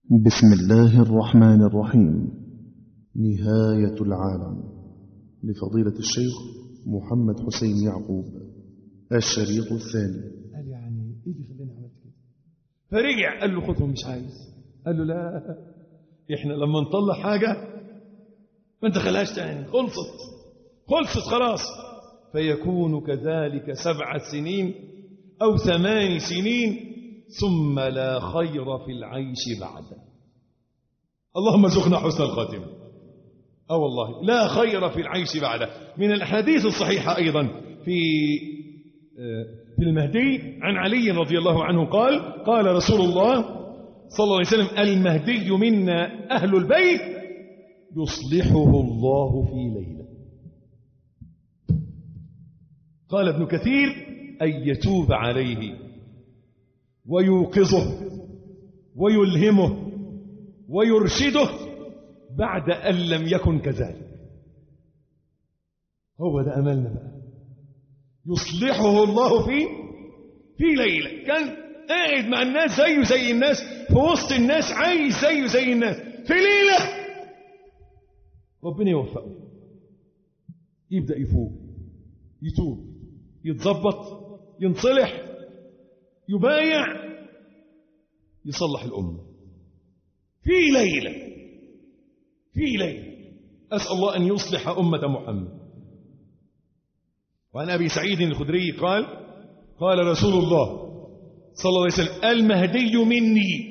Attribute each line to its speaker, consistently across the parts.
Speaker 1: بسم الله الرحمن الرحيم. نهاية العالم لفضيلة الشيخ محمد حسين يعقوب، الشريط الثاني.
Speaker 2: قال يعني ايه اللي خلاني عملت كده؟ فرجع قال له خدهم، مش عايز. قال له لا، احنا لما نطلع حاجة ما انت خلاش تاني، خلصت خلاص. فيكون كذلك 7 سنين أو 8 سنين ثم لا خير في العيش بعده. اللهم ارزقنا حسن الخاتمة. والله لا خير في العيش بعده. من الأحاديث الصحيحة أيضا في المهدي عن علي رضي الله عنه قال رسول الله صلى الله عليه وسلم: المهدي منا أهل البيت يصلحه الله في ليلة. قال ابن كثير: أن يتوب عليه ويوقظه ويلهمه ويرشده بعد أن لم يكن كذلك. هو ده أملنا بقى، يصلحه الله في ليلة. كان قاعد مع الناس زيه زي الناس، في وسط الناس عايش زيه زي الناس، في ليلة ربنا يوفقه، يبدأ يفوق، يتوب، يتظبط، ينصلح، يبايع، يصلح الأمة في ليلة. أسأل الله أن يصلح أمة محمد. وعن أبي سعيد الخدري قال رسول الله صلى الله عليه وسلم: المهدي مني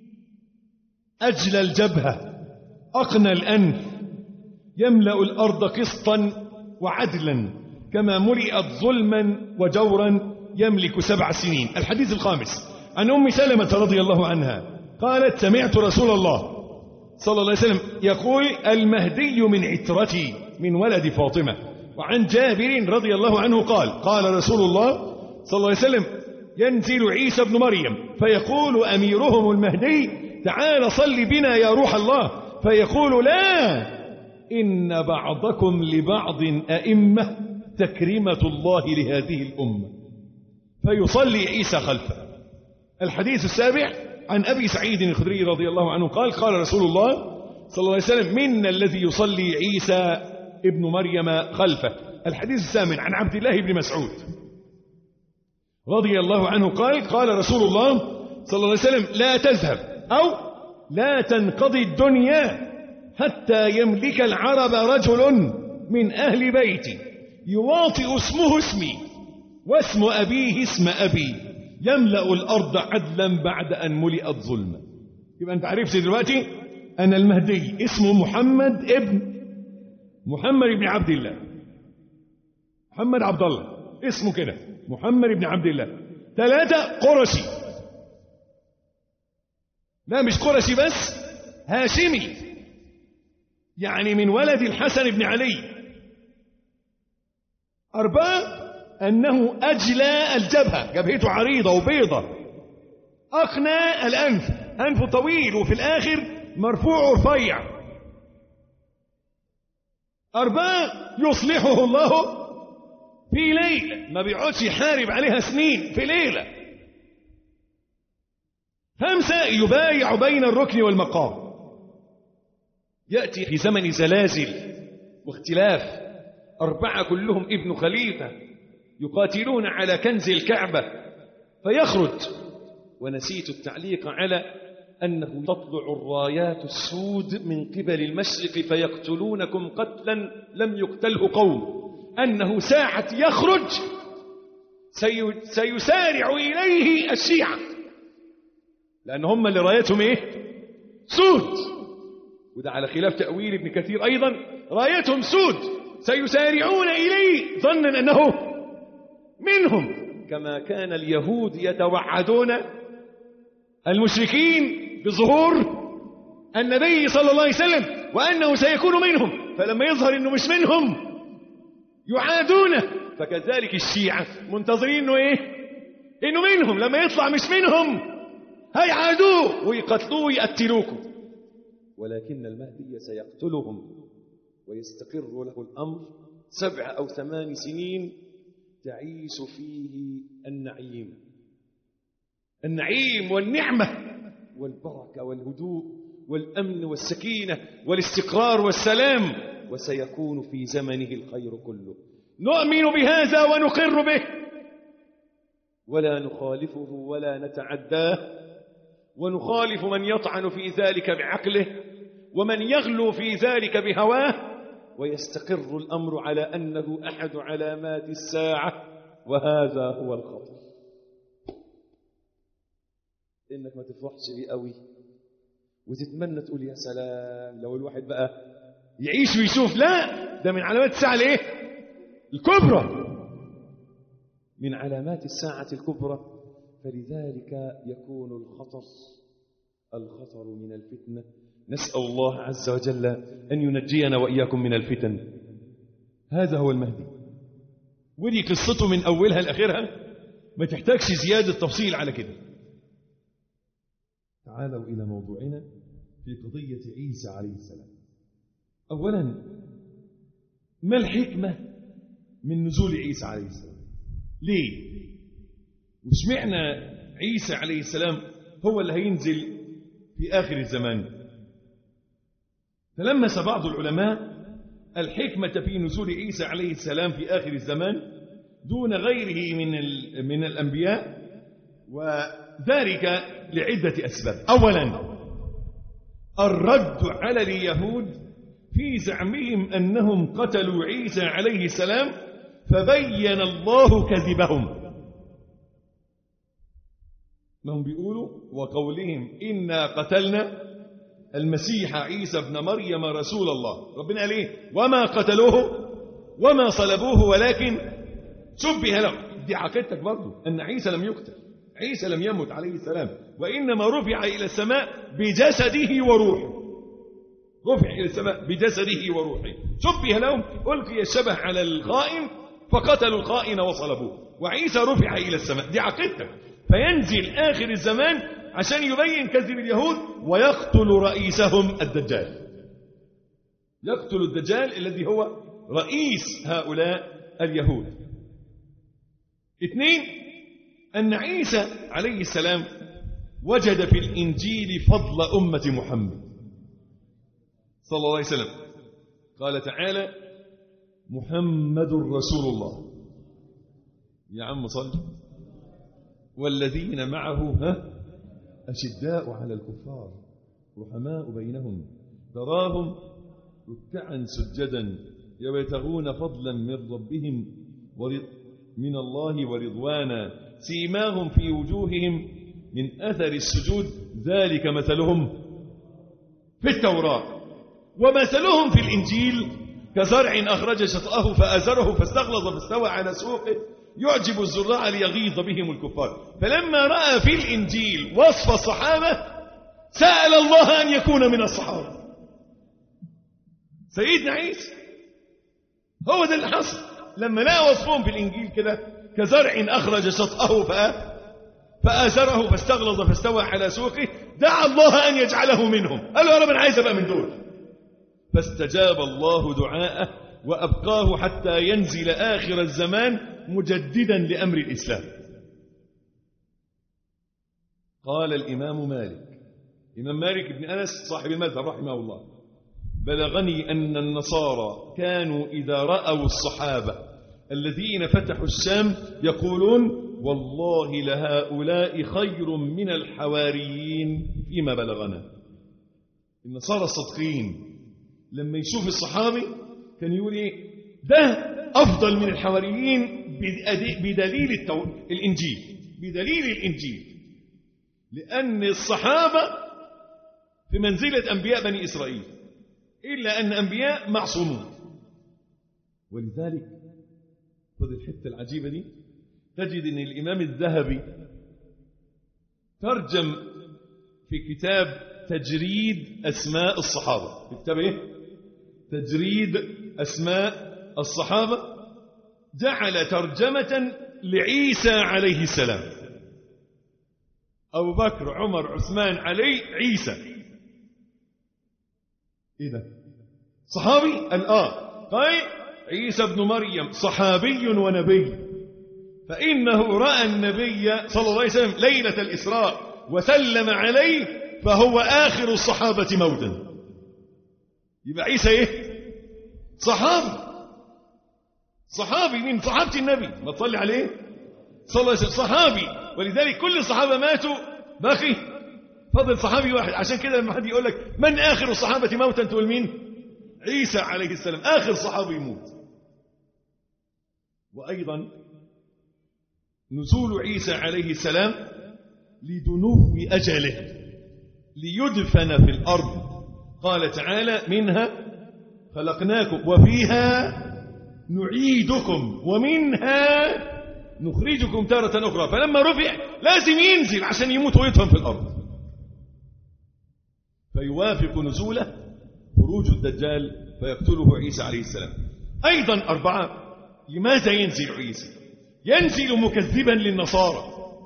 Speaker 2: أجلى الجبهة أقنى الأنف يملأ الأرض قسطا وعدلا كما ملئت ظلما وجورا يملك 7 سنين. الحديث الخامس عن أم سلمة رضي الله عنها قالت: سمعت رسول الله صلى الله عليه وسلم يقول: المهدي من عترتي من ولد فاطمة. وعن جابر رضي الله عنه قال رسول الله صلى الله عليه وسلم: ينزل عيسى ابن مريم فيقول أميرهم المهدي: تعال صل بنا يا روح الله. فيقول: لا، إن بعضكم لبعض أئمة تكريمة الله لهذه الأمة. فيصلي عيسى خلفه. الحديث السابع عن أبي سعيد الخدري رضي الله عنه قال رسول الله صلى الله عليه وسلم: منا الذي يصلي عيسى ابن مريم خلفه. الحديث الثامن عن عبد الله بن مسعود رضي الله عنه قال رسول الله صلى الله عليه وسلم: لا تذهب أو لا تنقضي الدنيا حتى يملك العرب رجل من أهل بيتي يواطئ اسمه اسمي واسم أبيه اسم أبي يملأ الأرض عدلا بعد أن ملئت ظلما. يبقى أنت عرفت دلوقتي أن المهدي اسمه محمد بن عبد الله، محمد عبد الله اسمه كده، محمد بن عبد الله. 3 قرشي، لا مش قرشي بس، هاشمي، يعني من ولد الحسن بن علي. 4 أنه أجلى الجبهة، جبهته عريضة وبيضة. أقنى الأنف، أنفه طويل وفي الآخر مرفوع ورفيع. 4 يصلحه الله في ليلة، ما بيقعدش يحارب عليها سنين، في ليلة. 5 يبايع بين الركن والمقام. يأتي في زمن زلازل واختلاف. 4 كلهم ابن خليفة يقاتلون على كنز الكعبة فيخرج. ونسيت التعليق على أنه تطلع الرايات السود من قبل المشرق فيقتلونكم قتلا لم يقتله قوم. أنه ساعة يخرج سيسارع إليه الشيعة، لأن هم اللي رايتهم سود. وده على خلاف تأويل ابن كثير أيضا، رايتهم سود سيسارعون إليه ظنا أنه منهم، كما كان اليهود يتوعدون المشركين بظهور النبي صلى الله عليه وسلم وأنه سيكون منهم، فلما يظهر أنه مش منهم يعادونه. فكذلك الشيعة منتظرين إنه منهم، لما يطلع مش منهم هيعادوه ويقتلوه ويقتلوكم. ولكن المهدي سيقتلهم ويستقر له الأمر 7 أو 8 سنين تعيش فيه النعيم والنعمة والبركة والهدوء والأمن والسكينة والاستقرار والسلام، وسيكون في زمنه الخير كله. نؤمن بهذا ونقر به ولا نخالفه ولا نتعداه، ونخالف من يطعن في ذلك بعقله ومن يغلو في ذلك بهواه، ويستقر الأمر على أنه أحد علامات الساعة، وهذا هو الخطر. إنك ما تفرحش بيه قوي وتتمنى تقول يا سلام لو الواحد بقى يعيش ويشوف. لا، ده من علامات الساعة الايه؟ الكبرى، من علامات الساعة الكبرى. فلذلك يكون الخطر من الفتنة. نسأل الله عز وجل أن ينجينا وإياكم من الفتن. هذا هو المهدي، ودي قصته من أولها لآخرها، ما تحتاجش زيادة تفصيل على كده. تعالوا إلى موضوعنا في قضية عيسى عليه السلام. أولا، ما الحكمة من نزول عيسى عليه السلام؟ ليه؟ واشمعنى عيسى عليه السلام هو اللي هينزل في آخر الزمان؟ تلمس بعض العلماء الحكمة في نزول عيسى عليه السلام في آخر الزمان دون غيره من الأنبياء، وذلك لعدة أسباب. أولا، الرد على اليهود في زعمهم أنهم قتلوا عيسى عليه السلام، فبين الله كذبهم. هم بيقولوا وقولهم إنا قتلنا المسيح عيسى ابن مريم رسول الله. ربنا قال ايه؟ وما قتلوه وما صلبوه ولكن شبه لهم. دي عقيدتك برضو أن عيسى لم يقتل، عيسى لم يمت عليه السلام، وإنما رفع إلى السماء بجسده وروحه. رفع إلى السماء بجسده وروحه، شبه لهم، ألقي الشبه على الخائن فقتلوا الخائن وصلبوه، وعيسى رفع إلى السماء. دي عقيدتك. فينزل آخر الزمان عشان يبين كذب اليهود ويقتل رئيسهم الدجال. يقتل الدجال الذي هو رئيس هؤلاء اليهود. اثنين، أن عيسى عليه السلام وجد في الإنجيل فضل أمة محمد صلى الله عليه وسلم. قال تعالى: محمد رسول الله. يا عم صل. والذين معه أشداء على الكفار رحماء بينهم تراهم ركعا سجدا يبتغون فضلا من ربهم من الله ورضوانا سيماهم في وجوههم من أثر السجود ذلك مثلهم في التوراة ومثلهم في الإنجيل كزرع أخرج شطأه فآزره فاستغلظ فاستوى على سوقه يعجب الزراع ليغيظ بهم الكفار. فلما رأى في الإنجيل وصف الصحابة سأل الله أن يكون من الصحابة. سيدنا عيسى هو ده اللي حصل لما لقى وصفهم في الإنجيل كده كزرع أخرج شطأه فآزره فاستغلظ فاستوى على سوقه دعا الله أن يجعله منهم. قال له يا رب أنا عايز أبقى من دول. فاستجاب الله دعاءه وأبقاه حتى ينزل آخر الزمان مجددا لأمر الإسلام. قال الإمام مالك، إمام مالك بن أنس صاحب المذهب رحمه الله: بلغني أن النصارى كانوا إذا رأوا الصحابة الذين فتحوا الشام يقولون والله لهؤلاء خير من الحواريين فيما بلغنا. النصارى الصدقين لما يشوف الصحابي كان يقول إيه؟ ده أفضل من الحواريين بدليل الإنجيل، بدليل الإنجيل، لأن الصحابة في منزلة أنبياء بني إسرائيل إلا أن أنبياء معصومون. ولذلك خذ الحتة العجيبة دي تجد أن الإمام الذهبي ترجم في كتاب تجريد أسماء الصحابة، في كتاب إيه؟ تجريد أسماء الصحابة، جعل ترجمة لعيسى عليه السلام: أبو بكر عمر عثمان علي عيسى. إيه ده؟ صحابي؟ طيب عيسى ابن مريم صحابي ونبي، فإنه رأى النبي صلى الله عليه وسلم ليلة الإسراء وسلم عليه فهو آخر الصحابة موتا. يبقى عيسى ايه؟ صحابي من صحابة النبي، ما تصلي عليه صلى الله عليه وسلم، صحابي. ولذلك كل الصحابة ماتوا، باقي فضل صحابي واحد. عشان كده لما حد يقول لك من آخر الصحابة موتا تقول مين؟ عيسى عليه السلام آخر صحابي يموت. وأيضا نزول عيسى عليه السلام لدنو أجله، ليدفن في الأرض. قال تعالى منها خلقناكم وفيها نعيدكم ومنها نخرجكم تارة أخرى. فلما رفع لازم ينزل عشان يموت ويدفن في الأرض، فيوافق نزوله خروج الدجال فيقتله عيسى عليه السلام. أيضا 4، لماذا ينزل عيسى؟ ينزل مكذبا للنصارى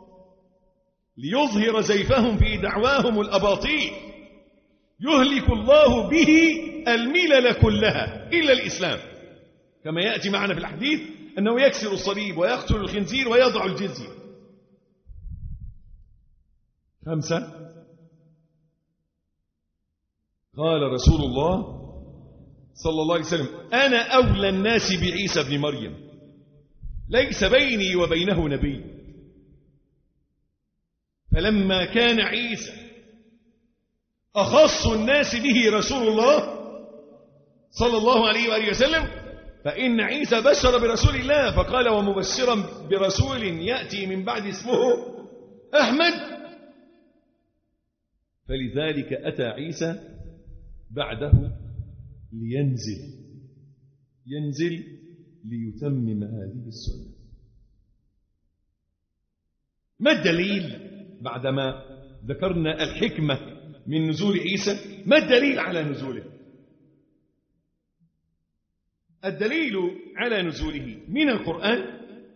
Speaker 2: ليظهر زيفهم في دعواهم الأباطيل، يهلك الله به الملل كلها إلا الإسلام، كما يأتي معنا في الحديث أنه يكسر الصليب ويقتل الخنزير ويضع الجزية. 5، قال رسول الله صلى الله عليه وسلم أنا أولى الناس بعيسى بن مريم، ليس بيني وبينه نبي. فلما كان عيسى أخص الناس به رسول الله صلى الله عليه وآله وسلم، فإن عيسى بشر برسول الله فقال ومبشرا برسول يأتي من بعد اسمه أحمد، فلذلك أتى عيسى بعده ينزل ليتمم هذه السنة. ما الدليل بعدما ذكرنا الحكمة من نزول عيسى؟ ما الدليل على نزوله؟ الدليل على نزوله من القرآن.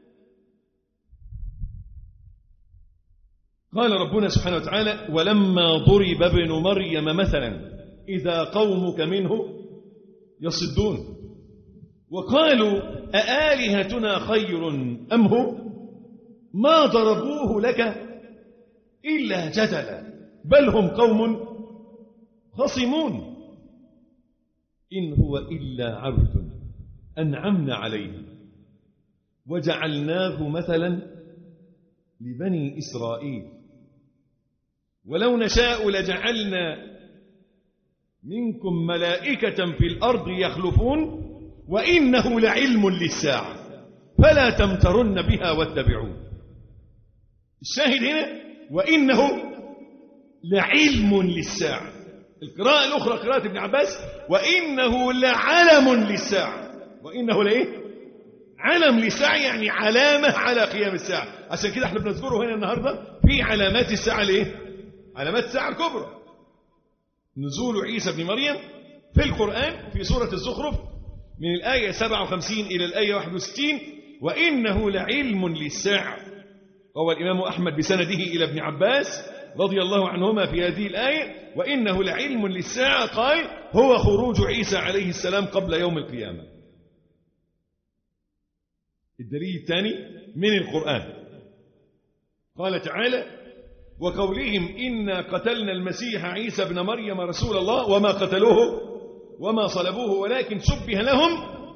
Speaker 2: قال ربنا سبحانه وتعالى ولما ضرب ابن مريم مثلا إذا قومك منه يصدون وقالوا أآلهتنا خير أم هو ما ضربوه لك إلا جدلا بل هم قوم خصمون إن هو إلا عبد أنعمنا عليه وجعلناه مثلا لبني إسرائيل ولو نشاء لجعلنا منكم ملائكة في الأرض يخلفون وإنه لعلم للساعة فلا تمترن بها واتبعون. الشاهد هنا وإنه لعلم للساعة. القراءة الأخرى قراءة ابن عباس وإنه لعلم للساعة. وإنه لإيه؟ علم للساعة، يعني علامة على قيام الساعة. عشان كده احنا بنذكره هنا النهاردة في علامات الساعة. لإيه؟ علامات الساعة الكبرى. نزول عيسى بن مريم في القرآن في سورة الزخرف من الآية 57 إلى الآية 61 وإنه لعلم للساعة. روى الإمام أحمد بسنده إلى ابن عباس رضي الله عنهما في هذه الآية وإنه لعلم للساعة قال هو خروج عيسى عليه السلام قبل يوم القيامة. الدليل الثاني من القرآن قال تعالى وقولهم إنا قتلنا المسيح عيسى بن مريم رسول الله وما قتلوه وما صلبوه ولكن شبه لهم.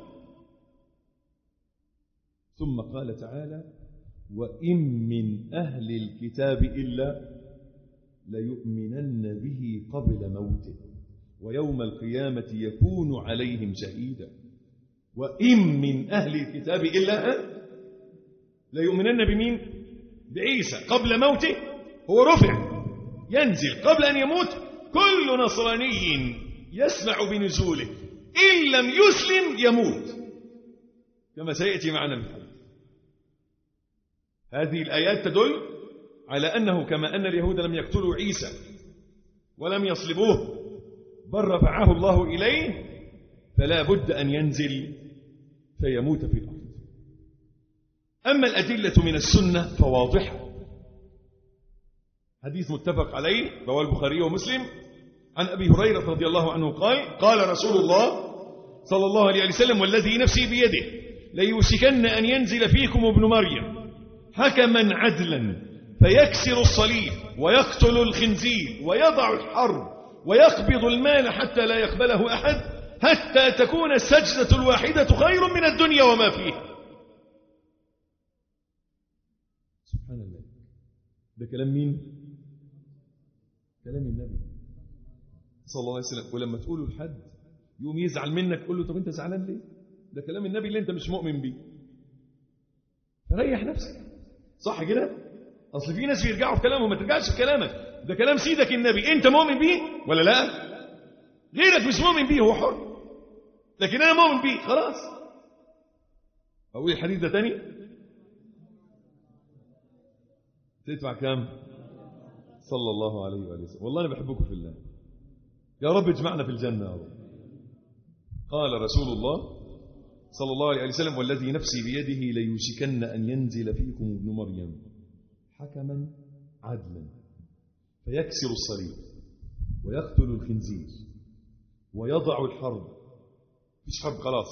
Speaker 2: ثم قال تعالى وإن من أهل الكتاب إلا ليؤمنن به قبل موته ويوم القيامة يكون عليهم شهيدا. وإن من أهل الكتاب إلا ليؤمنن بمين؟ بعيسى قبل موته. هو رفع ينزل قبل أن يموت. كل نصراني يسمع بنزوله إن لم يسلم يموت كما سيأتي معنا من الحديث. هذه الآيات تدل على أنه كما أن اليهود لم يقتلوا عيسى ولم يصلبوه بل رفعه الله إليه فلا بد أن ينزل فيموت في الأرض. أما الأدلة من السنة فواضحة. حديث متفق عليه رواه البخاري ومسلم عن أبي هريرة رضي الله عنه قال قال رسول الله صلى الله عليه وسلم والذي نفسي بيده ليوشكن أن ينزل فيكم ابن مريم حكما عدلا فيكسر الصليب ويقتل الخنزير ويضع الحرب ويقبض المال حتى لا يقبله أحد، حتى تكون السجدة الواحدة خير من الدنيا وما فيها. سبحان الله. ده كلام مين؟ كلام النبي صلى الله عليه وسلم. ولما تقوله لحد يقوم يزعل منك، قول له طب انت زعلان ليه؟ ده كلام النبي اللي انت مش مؤمن بيه. فريح نفسك. صح كده؟ اصل في ناس بيرجعوا في كلامهم، ما ترجعش في كلامك، ده كلام سيدك النبي، انت مؤمن بيه ولا لا؟ غيرك مش مؤمن بيه، هو حر، لكن انا مؤمن بيه خلاص. اقول الحديث ده تاني؟ تدفع كام؟ صلى الله عليه وآله وسلم. والله انا بحبكم في الله، يا رب اجمعنا في الجنة يا رب. قال رسول الله صلى الله عليه وسلم: والذي نفسي بيده ليوشكن أن ينزل فيكم ابن مريم حكما عدلا فيكسر الصليب ويقتل الخنزير ويضع الحرب، فيش حرب خلاص،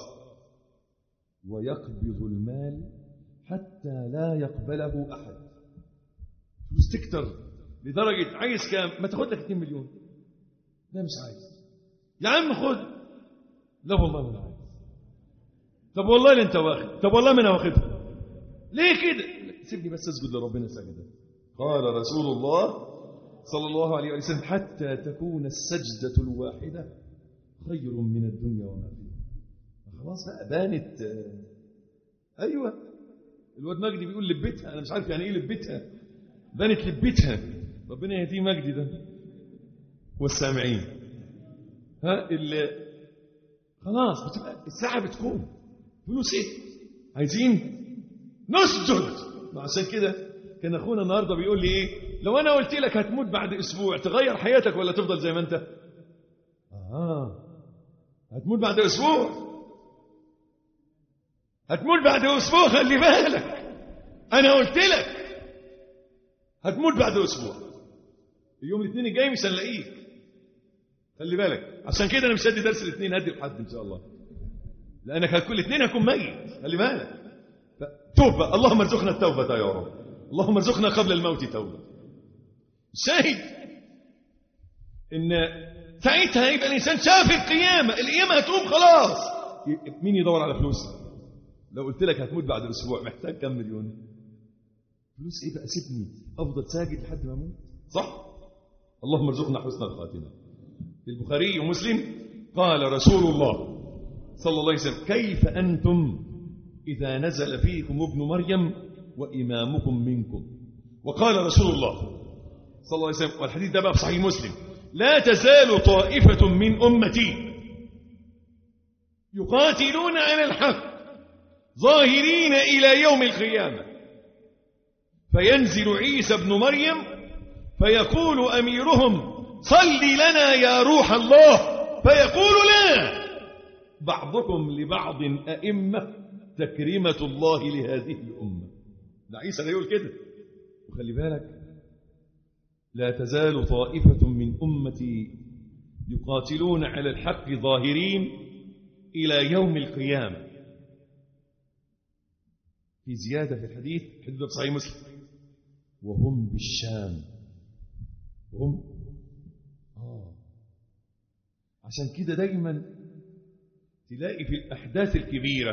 Speaker 2: ويقبض المال حتى لا يقبله أحد. فلوس تكتر لدرجة عايز كام؟ ما تاخد لك 2 مليون. لا مش عايز يا عم، خد. لا والله ما انا عايز. طب والله اللي انت واخد. طب والله ما انا واخدها. ليه كده؟ سيبني بس اسجد لربنا سجدا. قال رسول الله صلى الله عليه وسلم: حتى تكون السجدة الواحدة خير من الدنيا وما فيها. خلاص بقى بانت. ايوه الواد مجدي بيقول لبتها، انا مش عارف يعني ايه لبتها، بانت لبتها. ربنا يهديه مجدي ده والسامعين. اللي خلاص بتبقى الساعة بتكون فلوس ايه؟ عايزين نسجد. عشان كده كان اخونا النهارده بيقول لي ايه؟ لو انا قلت لك هتموت بعد اسبوع تغير حياتك ولا تفضل زي ما انت؟ هتموت بعد اسبوع. هتموت بعد اسبوع، خلي بالك. انا قلت لك هتموت بعد اسبوع. اليوم الاثنين الجاي مش هنلاقيك، خلي بالك. عشان كده انا مش هدي درس الاثنين، هدي الحد ان شاء الله، لانك كل اثنين هكون ميت، خلي بالك. توبه، اللهم ارزقنا التوبه يا رب، اللهم ارزقنا قبل الموت توبه. شاهد ان ساعتها يبقى الانسان شاف القيامه هتقوم خلاص. مين يدور على فلوس؟ لو قلت لك هتموت بعد اسبوع محتاج كم مليون؟ فلوس ايه بقى؟ سيبني افضل ساجد لحد ما اموت، صح؟ اللهم ارزقنا حسن الخاتمه. في البخاري ومسلم قال رسول الله صلى الله عليه وسلم: كيف أنتم إذا نزل فيكم ابن مريم وإمامكم منكم؟ وقال رسول الله صلى الله عليه وسلم، والحديث ده بقى في صحيح مسلم: لا تزال طائفة من أمتي يقاتلون على الحق ظاهرين إلى يوم القيامة، فينزل عيسى ابن مريم فيقول أميرهم: صل لنا يا روح الله، فيقول: لا، بعضكم لبعض أئمة تكريمة الله لهذه الأمة. ده عيسى لا يقول كده. وخلي بالك: لا تزال طائفة من أمتي يقاتلون على الحق ظاهرين إلى يوم القيامة. في زيادة في الحديث، حديث صحيح مسلم: وهم بالشام. هم عشان كده دايما تلاقي في الأحداث الكبيرة،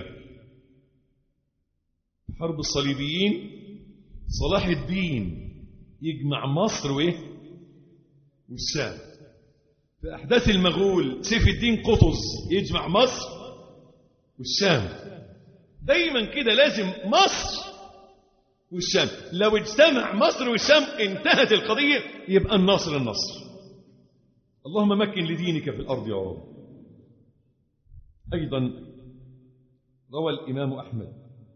Speaker 2: في حرب الصليبيين صلاح الدين يجمع مصر والشام. في أحداث المغول سيف الدين قطز يجمع مصر والشام. دايما كده لازم مصر والشام. لو اجتمع مصر والشام انتهت القضية، يبقى النصر. اللهم مكن لدينك في الأرض يا رب. أيضا روى الإمام أحمد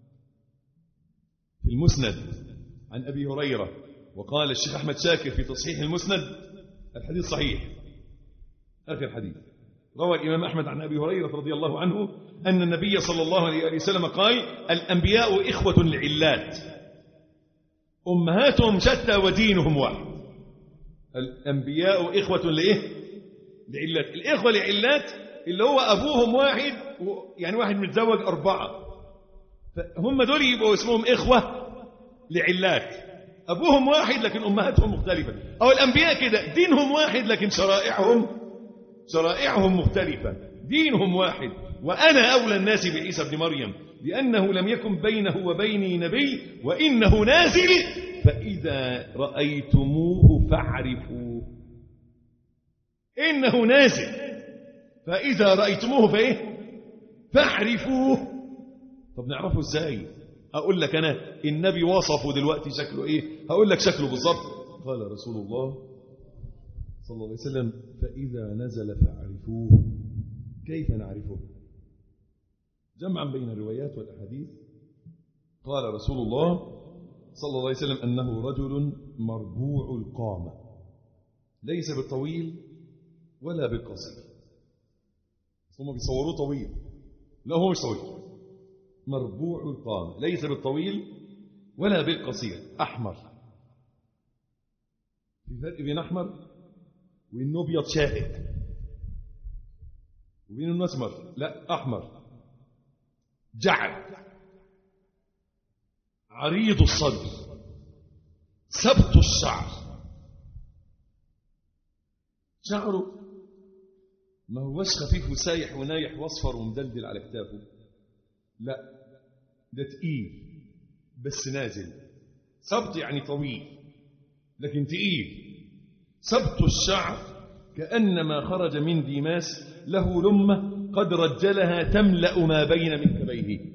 Speaker 2: في المسند عن أبي هريرة، وقال الشيخ أحمد شاكر في تصحيح المسند الحديث صحيح، آخر حديث. روى الإمام أحمد عن أبي هريرة رضي الله عنه أن النبي صلى الله عليه وسلم قال: الأنبياء إخوة لعلات أمهاتهم شتى ودينهم واحد. الأنبياء إخوة لعلات. الإخوة لعلات اللي هو أبوهم واحد، يعني واحد متزوج 4، فهم دول يبقوا اسمهم إخوة لعلات. أبوهم واحد لكن أمهاتهم مختلفة، أو الأنبياء كده دينهم واحد لكن شرائعهم مختلفة. دينهم واحد. وأنا أولى الناس بعيسى ابن مريم لأنه لم يكن بينه وبيني نبي وإنه نازل فإذا رأيتموه فاعرفوه. إنه نازل فإذا رأيتموه فاعرفوه. طب نعرفه إزاي؟ أقول لك أنا النبي وصفه دلوقتي شكله إيه؟ هقول لك شكله بالضبط. قال رسول الله صلى الله عليه وسلم فإذا نزل فاعرفوه. كيف نعرفه؟ جمعا بين الروايات والأحاديث. قال رسول الله صلى الله عليه وسلم أنه رجل مربوع القامة، ليس بالطويل ولا بالقصير. هم بيصوروه طويل، لا هو مش طويل، مربوع القامة، ليس بالطويل ولا بالقصير، أحمر. في فرق بين أحمر وإنه أبيض شاهد وبين إنه أسمر، لا أحمر، جعد، عريض الصدر، سبط الشعر. شعره ما هوش خفيف وسايح ونايح واصفر ومدلدل على كتافه، لا ده تقيل بس نازل. سبط يعني طويل لكن تقيل. سبط الشعر كأنما خرج من ديماس، له لمة قد رجلها تملأ ما بين منكبيه.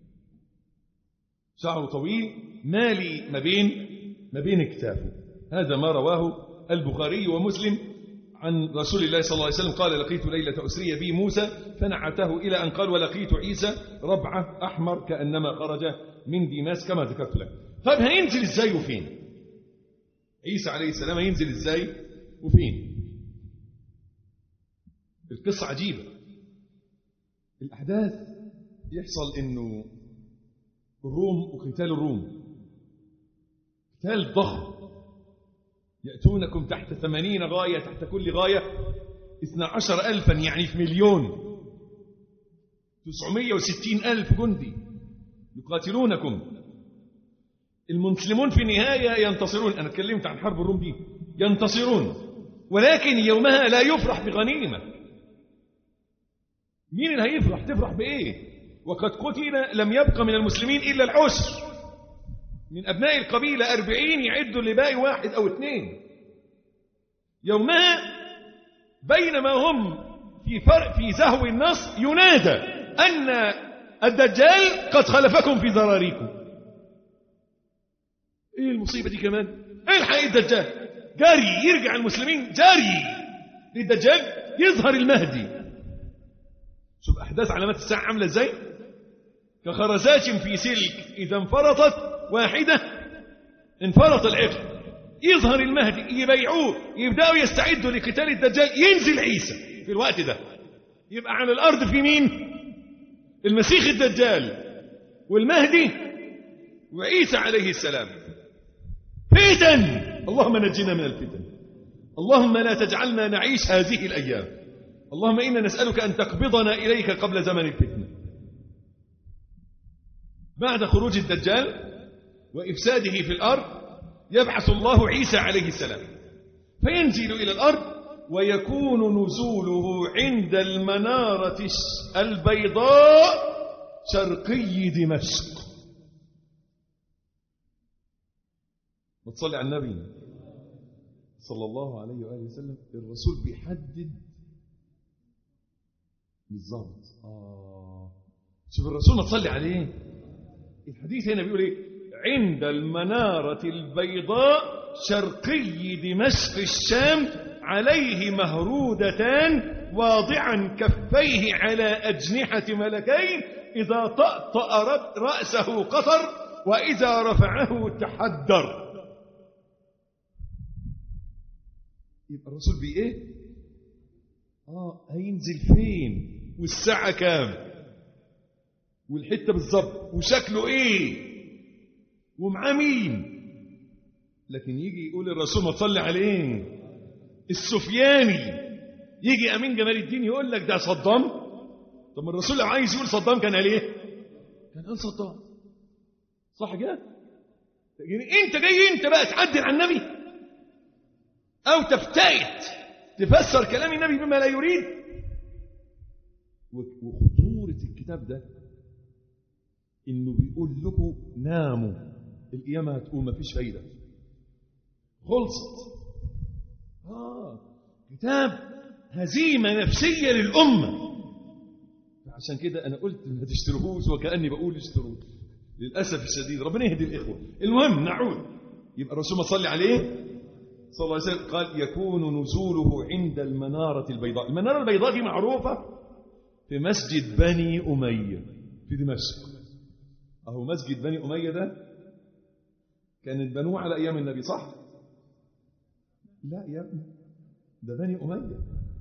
Speaker 2: شعره طويل مالي ما بين اكتافه. هذا ما رواه البخاري ومسلم عن رسول الله صلى الله عليه وسلم قال لقيت ليلة أسري بي موسى فنعته إلى أن قال ولقيت عيسى ربعة أحمر كأنما خرج من ديماس كما ذكرت لك. طيب هينزل إزاي وفين؟ عيسى عليه السلام هينزل إزاي وفين؟ القصة عجيبة. الأحداث يحصل إنه الروم وقتال الروم قتال ضخم، يأتونكم تحت 80 غاية، تحت كل غاية 12,000 يعني في مليون، 960,000 جندي يقاتلونكم. المسلمون في النهاية ينتصرون. أنا اتكلمت عن حرب الروم دي، ينتصرون، ولكن يومها لا يفرح بغنيمة. مين اللي هيفرح؟ تفرح بإيه؟ وقد قتل لم يبق من المسلمين إلا العشر من أبناء القبيلة، 40 يعدوا لباقي 1 أو 2. يومها بينما هم في زهو النصر ينادى أن الدجال قد خلفكم في ذراريكم. إيه المصيبة دي كمان؟ الحق الدجال، جاري يرجع المسلمين جاري للدجال، يظهر المهدي. شوف أحداث علامات الساعة عاملة إزاي؟ كخرزات في سلك إذا انفرطت واحدة انفرط العقل. يظهر المهدي، يبيعوه، يبدأوا يستعدوا لقتال الدجال، ينزل عيسى في الوقت ده. يبقى على الأرض في مين؟ المسيح الدجال والمهدي وعيسى عليه السلام. فتن، اللهم نجنا من الفتن، اللهم لا تجعلنا نعيش هذه الأيام، اللهم إنا نسألك أن تقبضنا إليك قبل زمن الفتنة. بعد خروج الدجال وإفساده في الأرض يبعث الله عيسى عليه السلام فينزل إلى الأرض، ويكون نزوله عند المنارة البيضاء شرقي دمشق. وتصلي على النبي صلى الله عليه وآله وسلم. الرسول بيحدد بالضبط. شوف الرسول ما تصلي عليه. الحديث هنا بيقول ايه؟ عند المنارة البيضاء شرقي دمشق الشام، عليه مهرودتان واضعا كفيه على أجنحة ملكين، إذا طأطأ رأسه قطر وإذا رفعه تحدر. يبقى الرسول بإيه؟ هينزل فين والساعة كام والحتة بالضبط وشكله إيه ومعاه مين. لكن يجي يقول الرسول ما تصلي عليه السفياني، يجي أمين جمال الدين يقول لك ده صدام. طب الرسول لو عايز يقول صدام كان قال ايه؟ كان قال صدام، صح كده؟ يعني انت جاي انت بقى تعدل عن النبي او تفتئت تفسر كلام النبي بما لا يريد. وخطورة الكتاب ده انه بيقول لكم ناموا، القيامة هتقوم، مفيش فايدة، خلصت. كتاب هزيمة نفسية للأمة. عشان كده أنا قلت ما تشتروهوش، وكأني بقول اشتروه. للأسف الشديد، ربنا يهدي الإخوة. المهم نعود. يبقى الرسول صلى عليه صلى الله عليه وسلم قال يكون نزوله عند المنارة البيضاء. المنارة البيضاء دي معروفة في مسجد بني أمية في دمشق. أهو مسجد بني أمية ده كانت بنوه على أيام النبي، صح؟ لا يا ابني، ده بني أمية.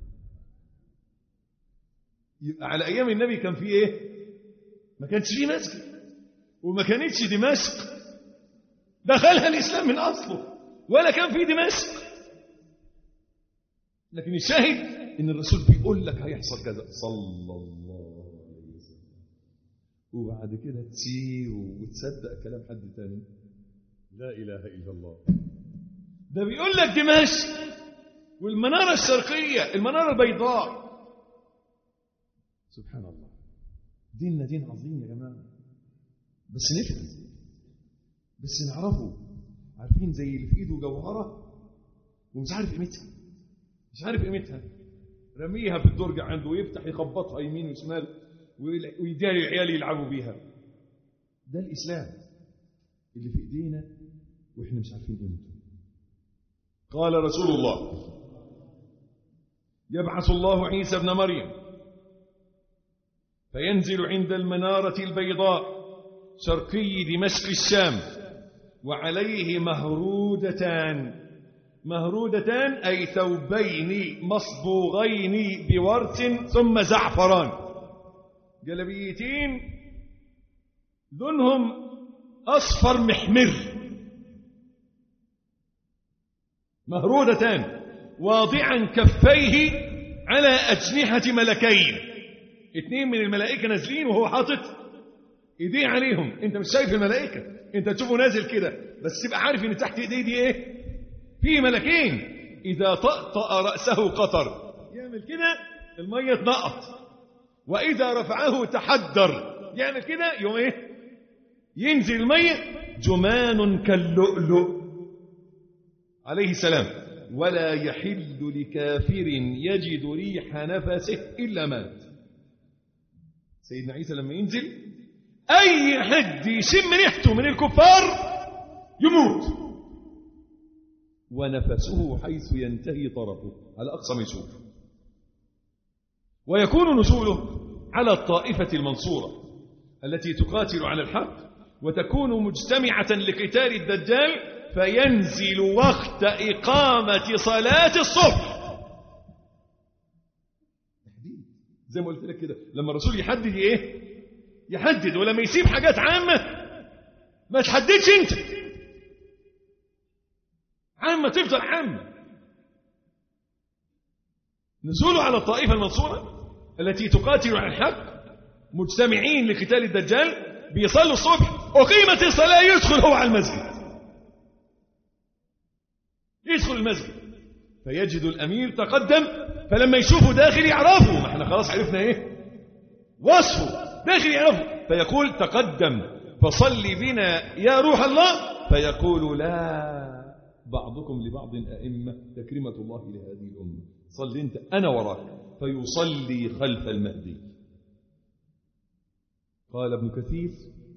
Speaker 2: يبقى على أيام النبي كان فيه إيه؟ ما كانش فيه مسجد، وما كانتش دمشق دخلها الإسلام من أصله، ولا كان فيه دمشق. لكن الشاهد إن الرسول بيقول لك هيحصل كذا صلى الله عليه وسلم، وبعد كده تسير وتصدق كلام حد تاني. لا إله إلا الله. ده بيقول لك دمشق والمنارة الشرقية، المنارة البيضاء. سبحان الله. ديننا دين عظيم يا جماعة، بس نفهم، بس نعرفه. عارفين زي اللي في ايده جوهرة ومش عارف قيمتها، مش عارف قيمتها، رميها في الدرج عنده ويفتح يخبطها يمين وشمال ويديها للعيال يلعبوا بيها. ده الإسلام اللي في ايدينا واحنا مش عارفين قيمته. قال رسول الله يبعث الله عيسى ابن مريم فينزل عند المنارة البيضاء شرقي دمشق الشام وعليه مهرودتان أي ثوبين مصبوغين بورس ثم زعفران، جلبيتين لونهم أصفر محمر، مهرودتان، واضعا كفيه على أجنحة ملكين. 2 من الملائكة نازلين وهو حاطط ايديه عليهم. انت مش شايف الملائكة، انت تشوفه نازل كده بس تبقى عارف ان تحت ايديه دي ايه؟ في ملكين. اذا طأطأ رأسه قطر، يعمل كده المية تنقط، واذا رفعه تحدر، يعمل كده يوم ايه؟ ينزل المية. جمان كاللؤلؤ عليه السلام، ولا يحل لكافر يجد ريح نفسه إلا مات. سيدنا عيسى لما ينزل أي حد يشم ريحته من الكفار يموت، ونفسه حيث ينتهي طرفه على أقصى ما يشوف. ويكون نزوله على الطائفة المنصورة التي تقاتل على الحق وتكون مجتمعة لقتال الدجال، فينزل وقت إقامة صلاة الصبح. زي ما قلت لك كده، لما الرسول يحدد ايه؟ يحدد، ولما يسيب حاجات عامة ما تحددش انت، عامة تفضل عامة. نزوله على الطائفة المنصورة التي تقاتل على الحق مجتمعين لقتال الدجال، بيصلوا الصبح، أقيمت الصلاة، يدخل هو على المسجد، يدخل المسجد فيجد الأمير تقدم، فلما يشوفه داخل يعرفه، ما احنا خلاص عرفنا ايه وصفه، داخل يعرفه، فيقول تقدم فصلي بنا يا روح الله، فيقول لا، بعضكم لبعض أئمة، تكريمة الله لهذه الأمة، صلي انت أنا وراك، فيصلي خلف المهدي. قال ابن كثير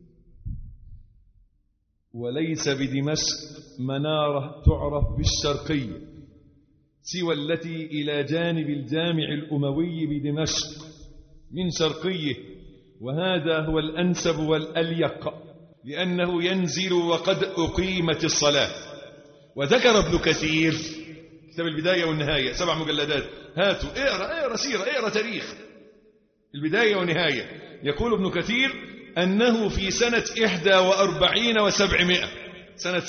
Speaker 2: وليس بدمشق منارة تعرف بالشرقية سوى التي إلى جانب الجامع الأموي بدمشق من شرقيه، وهذا هو الأنسب والأليق لأنه ينزل وقد أقيمت الصلاة. وذكر ابن كثير كتاب البداية والنهاية 7 مجلدات، هاتوا اقرأ سيرة، اقرأ تاريخ البداية والنهاية. يقول ابن كثير أنه في سنة 41 و700، سنة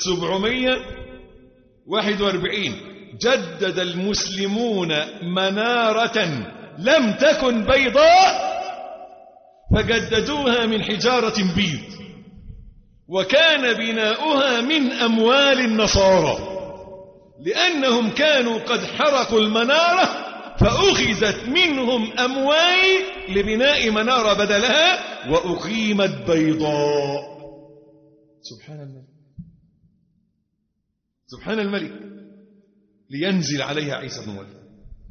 Speaker 2: 741 جدد المسلمون منارة لم تكن بيضاء فجددوها من حجارة بيض، وكان بناؤها من أموال النصارى، لأنهم كانوا قد حرقوا المنارة فأخذت منهم أموال لبناء منارة بدلها وأقيمت بيضاء. سبحان الملك، سبحان الملك، لينزل عليها عيسى بن مريم.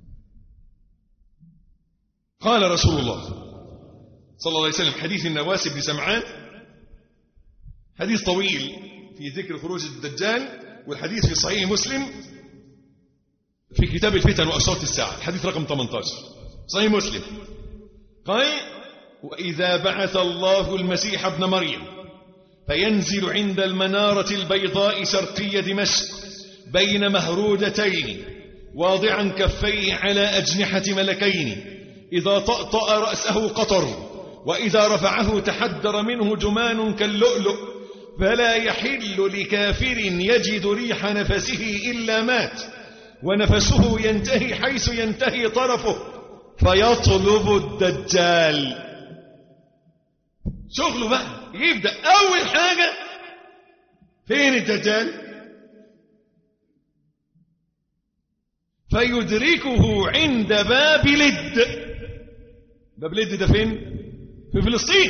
Speaker 2: قال رسول الله صلى الله عليه وسلم، حديث النواس بن سمعان، حديث طويل في ذكر خروج الدجال، والحديث في صحيح مسلم في كتاب الفتن وأشراط الساعة، الحديث رقم 18 صحيح مسلم. قال: وإذا بعث الله المسيح ابن مريم فينزل عند المنارة البيضاء شرقي دمشق بين مهرودتين واضعا كفيه على أجنحة ملكين، إذا طأطأ رأسه قطر، وإذا رفعه تحدر منه جمان كاللؤلؤ، فلا يحل لكافر يجد ريح نفسه إلا مات، ونفسه ينتهي حيث ينتهي طرفه، فيطلب الدجال. شغله بقى يبدأ أول حاجة، فين الدجال؟ فيدركه عند باب لد. باب لد ده فين؟ في فلسطين.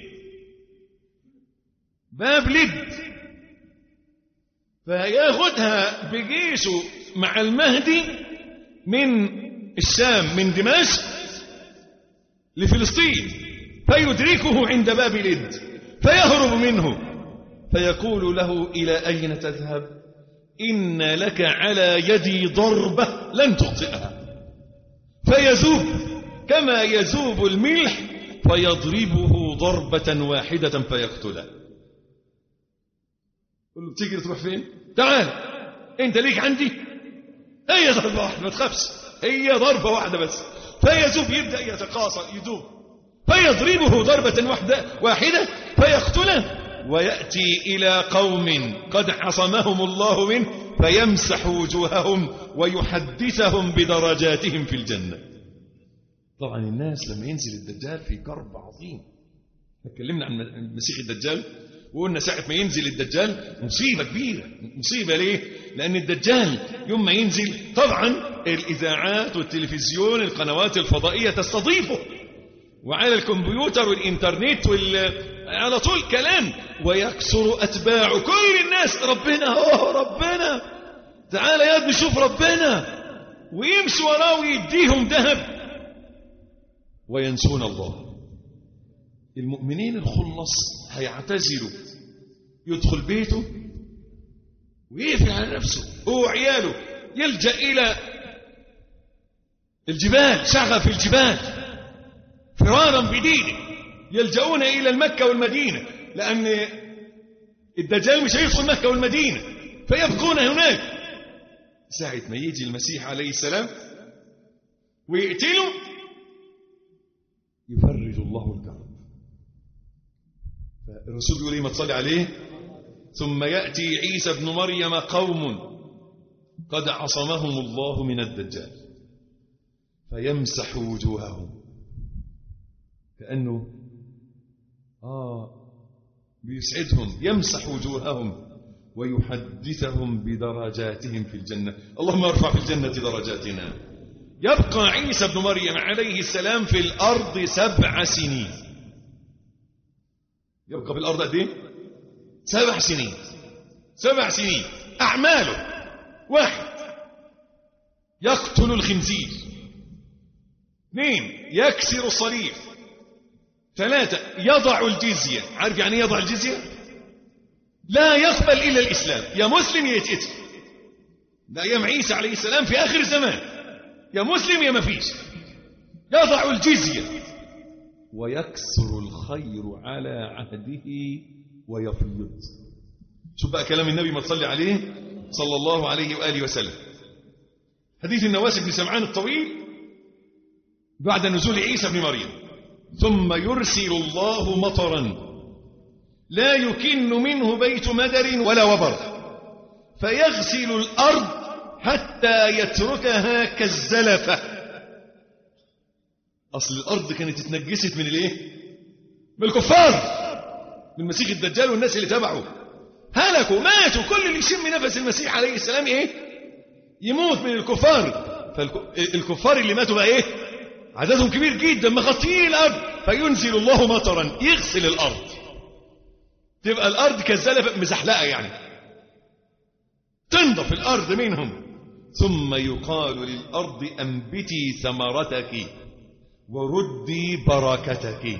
Speaker 2: باب لد. فياخدها بجيشه مع المهدي من الشام، من دمشق لفلسطين، فيدركه عند باب لد فيهرب منه، فيقول له: إلى أين تذهب؟ إن لك على يدي ضربة لن تخطئها. فيذوب كما يذوب الملح، فيضربه ضربة واحدة فيقتله. قل له: بتجري تروح فين؟ تعال انت ليك عندي، هي ضربة واحدة ما تخافش، هي ضربة واحدة بس. فيذوب، يبدأ يتقاصر يذوب، فيضربه ضربة واحدة فيقتله، ويأتي إلى قوم قد عصمهم الله منه فيمسح وجوههم ويحدثهم بدرجاتهم في الجنة. طبعا الناس لما ينزل الدجال في كرب عظيم. اتكلمنا عن المسيح الدجال وقلنا ساعة ما ينزل الدجال مصيبة كبيرة. مصيبة ليه؟ لأن الدجال يوم ما ينزل طبعا الإذاعات والتلفزيون القنوات الفضائية تستضيفه، وعلى الكمبيوتر والإنترنت على طول كلام، ويكسر أتباع كل الناس: ربنا، ربنا، تعال يا ابني شوف ربنا، ويمشي وراه ويديهم ذهب وينسون الله. المؤمنين الخلص هيعتزلوا، يدخل بيته ويقفل على نفسه هو وعياله، يلجأ إلى الجبال، شغف الجبال فرارا بدينه، يلجؤون إلى المكة والمدينة، لأن الدجال مش هيدخل مكة والمدينة، فيبقون هناك. ساعة ما يجي المسيح عليه السلام ويقتله يفرج الله الكرب. الرسول يقول: ما تصلي عليه. ثم يأتي عيسى ابن مريم قوم قد عصمهم الله من الدجال فيمسح وجوههم، كأنه بيسعدهم، يمسح وجوههم ويحدثهم بدرجاتهم في الجنة. اللهم ارفع في الجنة درجاتنا. يبقى عيسى بن مريم عليه السلام في الأرض 7 سنين. يبقى في الأرض قد ايه؟ 7 سنين. 7 سنين. أعماله: 1 يقتل الخنزير، 2 يكسر الصليب، 3 يضع الجزية. عارف يعني يضع الجزية؟ لا يقبل إلا الإسلام، يا مسلم يا يتقتل. ده أيام عيسى عليه السلام في آخر الزمان، يا مسلم يا ما فيش. يضع الجزية ويكسر الخير على عهده ويفيض. شوف بقى كلام النبي ما تصلي عليه صلى الله عليه وآله وسلم. حديث النواس بن سمعان الطويل بعد نزول عيسى بن مريم: ثم يرسل الله مطرا لا يكن منه بيت مدر ولا وبر، فيغسل الأرض حتى يتركها كالزلفة. أصل الأرض كانت اتنجست من الايه؟ من الكفار. من المسيح الدجال والناس اللي تبعه، هلكوا ماتوا. كل اللي يشم نفس المسيح عليه السلام ايه؟ يموت من الكفار. فالكفار اللي ماتوا بقى ايه؟ عددهم كبير جدا مغطيين الارض، فينزل الله مطرا يغسل الارض، تبقى الارض كالزلفه مزحلقه يعني، تنضف الارض منهم. ثم يقال للارض انبتي ثمرتك وردي بركتك.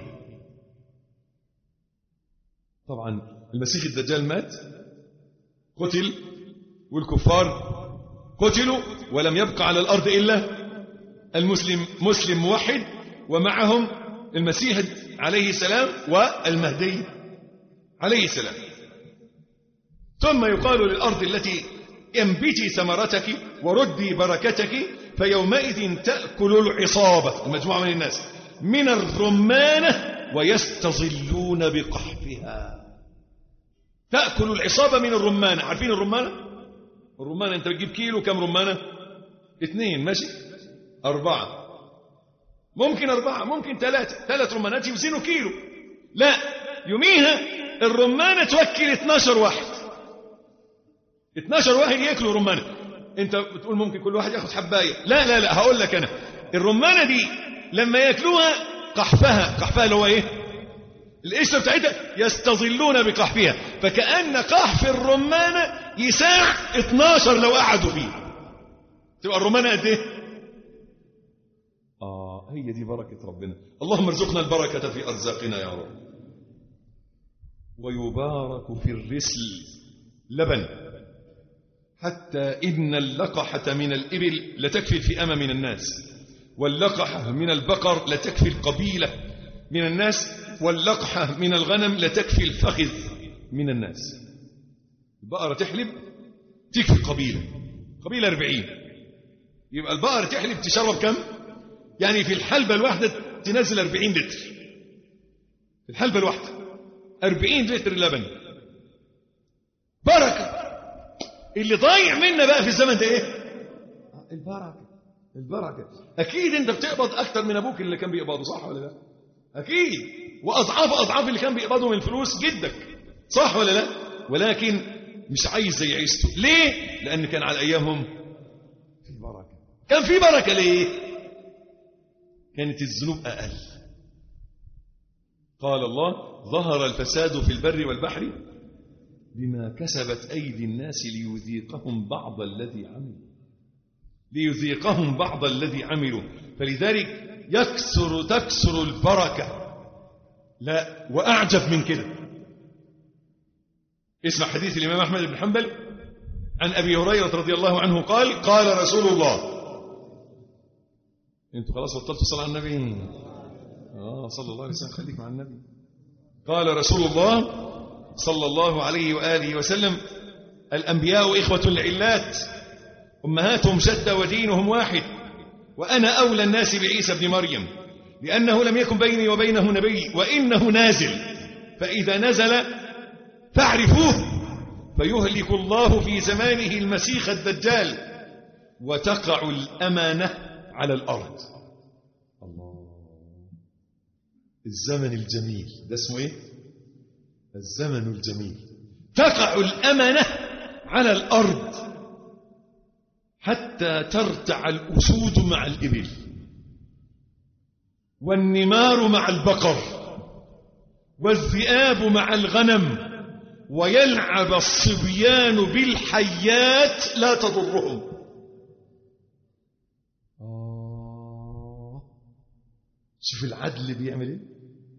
Speaker 2: طبعا المسيح الدجال مات، قتل، والكفار قتلوا، ولم يبقى على الأرض إلا مسلم موحد، ومعهم المسيح عليه السلام والمهدي عليه السلام. ثم يقال للأرض التي انبتي ثمرتك وردي بركتك، فيومئذ تأكل العصابة، المجموعة من الناس، من الرمانة ويستظلون بقحفها. تأكل العصابة من الرمانة. عارفين الرمانة؟ الرمانة انت بتجيب كيلو، كم رمانة؟ 2 ماشي، 4 ممكن 4 ممكن 3 رمانات يوزنوا كيلو. لا، يوميها الرمانة توكل 12 واحد، 12 واحد يأكلوا رمانة. انت بتقول ممكن كل واحد ياخد حباية. لا لا لا، هقول لك انا، الرمانة دي لما يأكلوها قحفها اللي هو ايه؟ القشرة بتاعتها، يستظلون بقحفها، فكأن قحف الرمانة يساع 12 لو قعدوا فيه. تبقى الرمانة قد ايه؟ هي دي بركة ربنا. اللهم ارزقنا البركة في أرزاقنا يا رب. ويبارك في الرسل لبن، حتى إن اللقحة من الإبل لتكفي الفئامة من الناس، واللقحة من البقر لتكفي القبيلة من الناس، واللقحة من الغنم لتكفي الفخذ من الناس. البقرة تحلب تكفي قبيلة 40. يبقى البقرة تحلب تشرب كم؟ يعني في الحلبة الواحدة تنزل 40 لتر، في الحلبة الواحدة 40 لتر لبن. بركة. اللي ضايع منا بقى في الزمن ده ايه؟ البركة. اكيد انت بتقبض اكتر من ابوك اللي كان بيقبضه، صح ولا لا؟ اكيد، واضعاف اللي كان بيقبضه من الفلوس جدك، صح ولا لا؟ ولكن مش عايز زي عيسته. ليه؟ لان كان على ايامهم في بركة. كان في بركة ليه؟ كانت الذنوب اقل. قال الله: ظهر الفساد في البر والبحر بما كسبت أيدي الناس ليذيقهم بعض الذي عملوا. فلذلك تكسر البركة. لا، وأعجب من كده، اسمع حديث الإمام أحمد بن حنبل عن أبي هريرة رضي الله عنه قال: قال رسول الله. انتوا خلاص بطلتوا صلاة على النبي؟ صلى الله عليه وسلم، خليك مع النبي. قال رسول الله صلى الله عليه وآله وسلم: الأنبياء إخوة العلات، أمهاتهم شتى ودينهم واحد، وأنا أولى الناس بعيسى بن مريم، لأنه لم يكن بيني وبينه نبي، وإنه نازل، فإذا نزل فاعرفوه، فيهلك الله في زمانه المسيح الدجال، وتقع الأمانة على الأرض. الله، الزمن الجميل ده اسمه إيه؟ الزمن الجميل. تقع الأمانة على الأرض حتى ترتع الأسود مع الإبل، والنمار مع البقر، والذئاب مع الغنم، ويلعب الصبيان بالحيات لا تضرهم. شوف العدل بيعمل ايه؟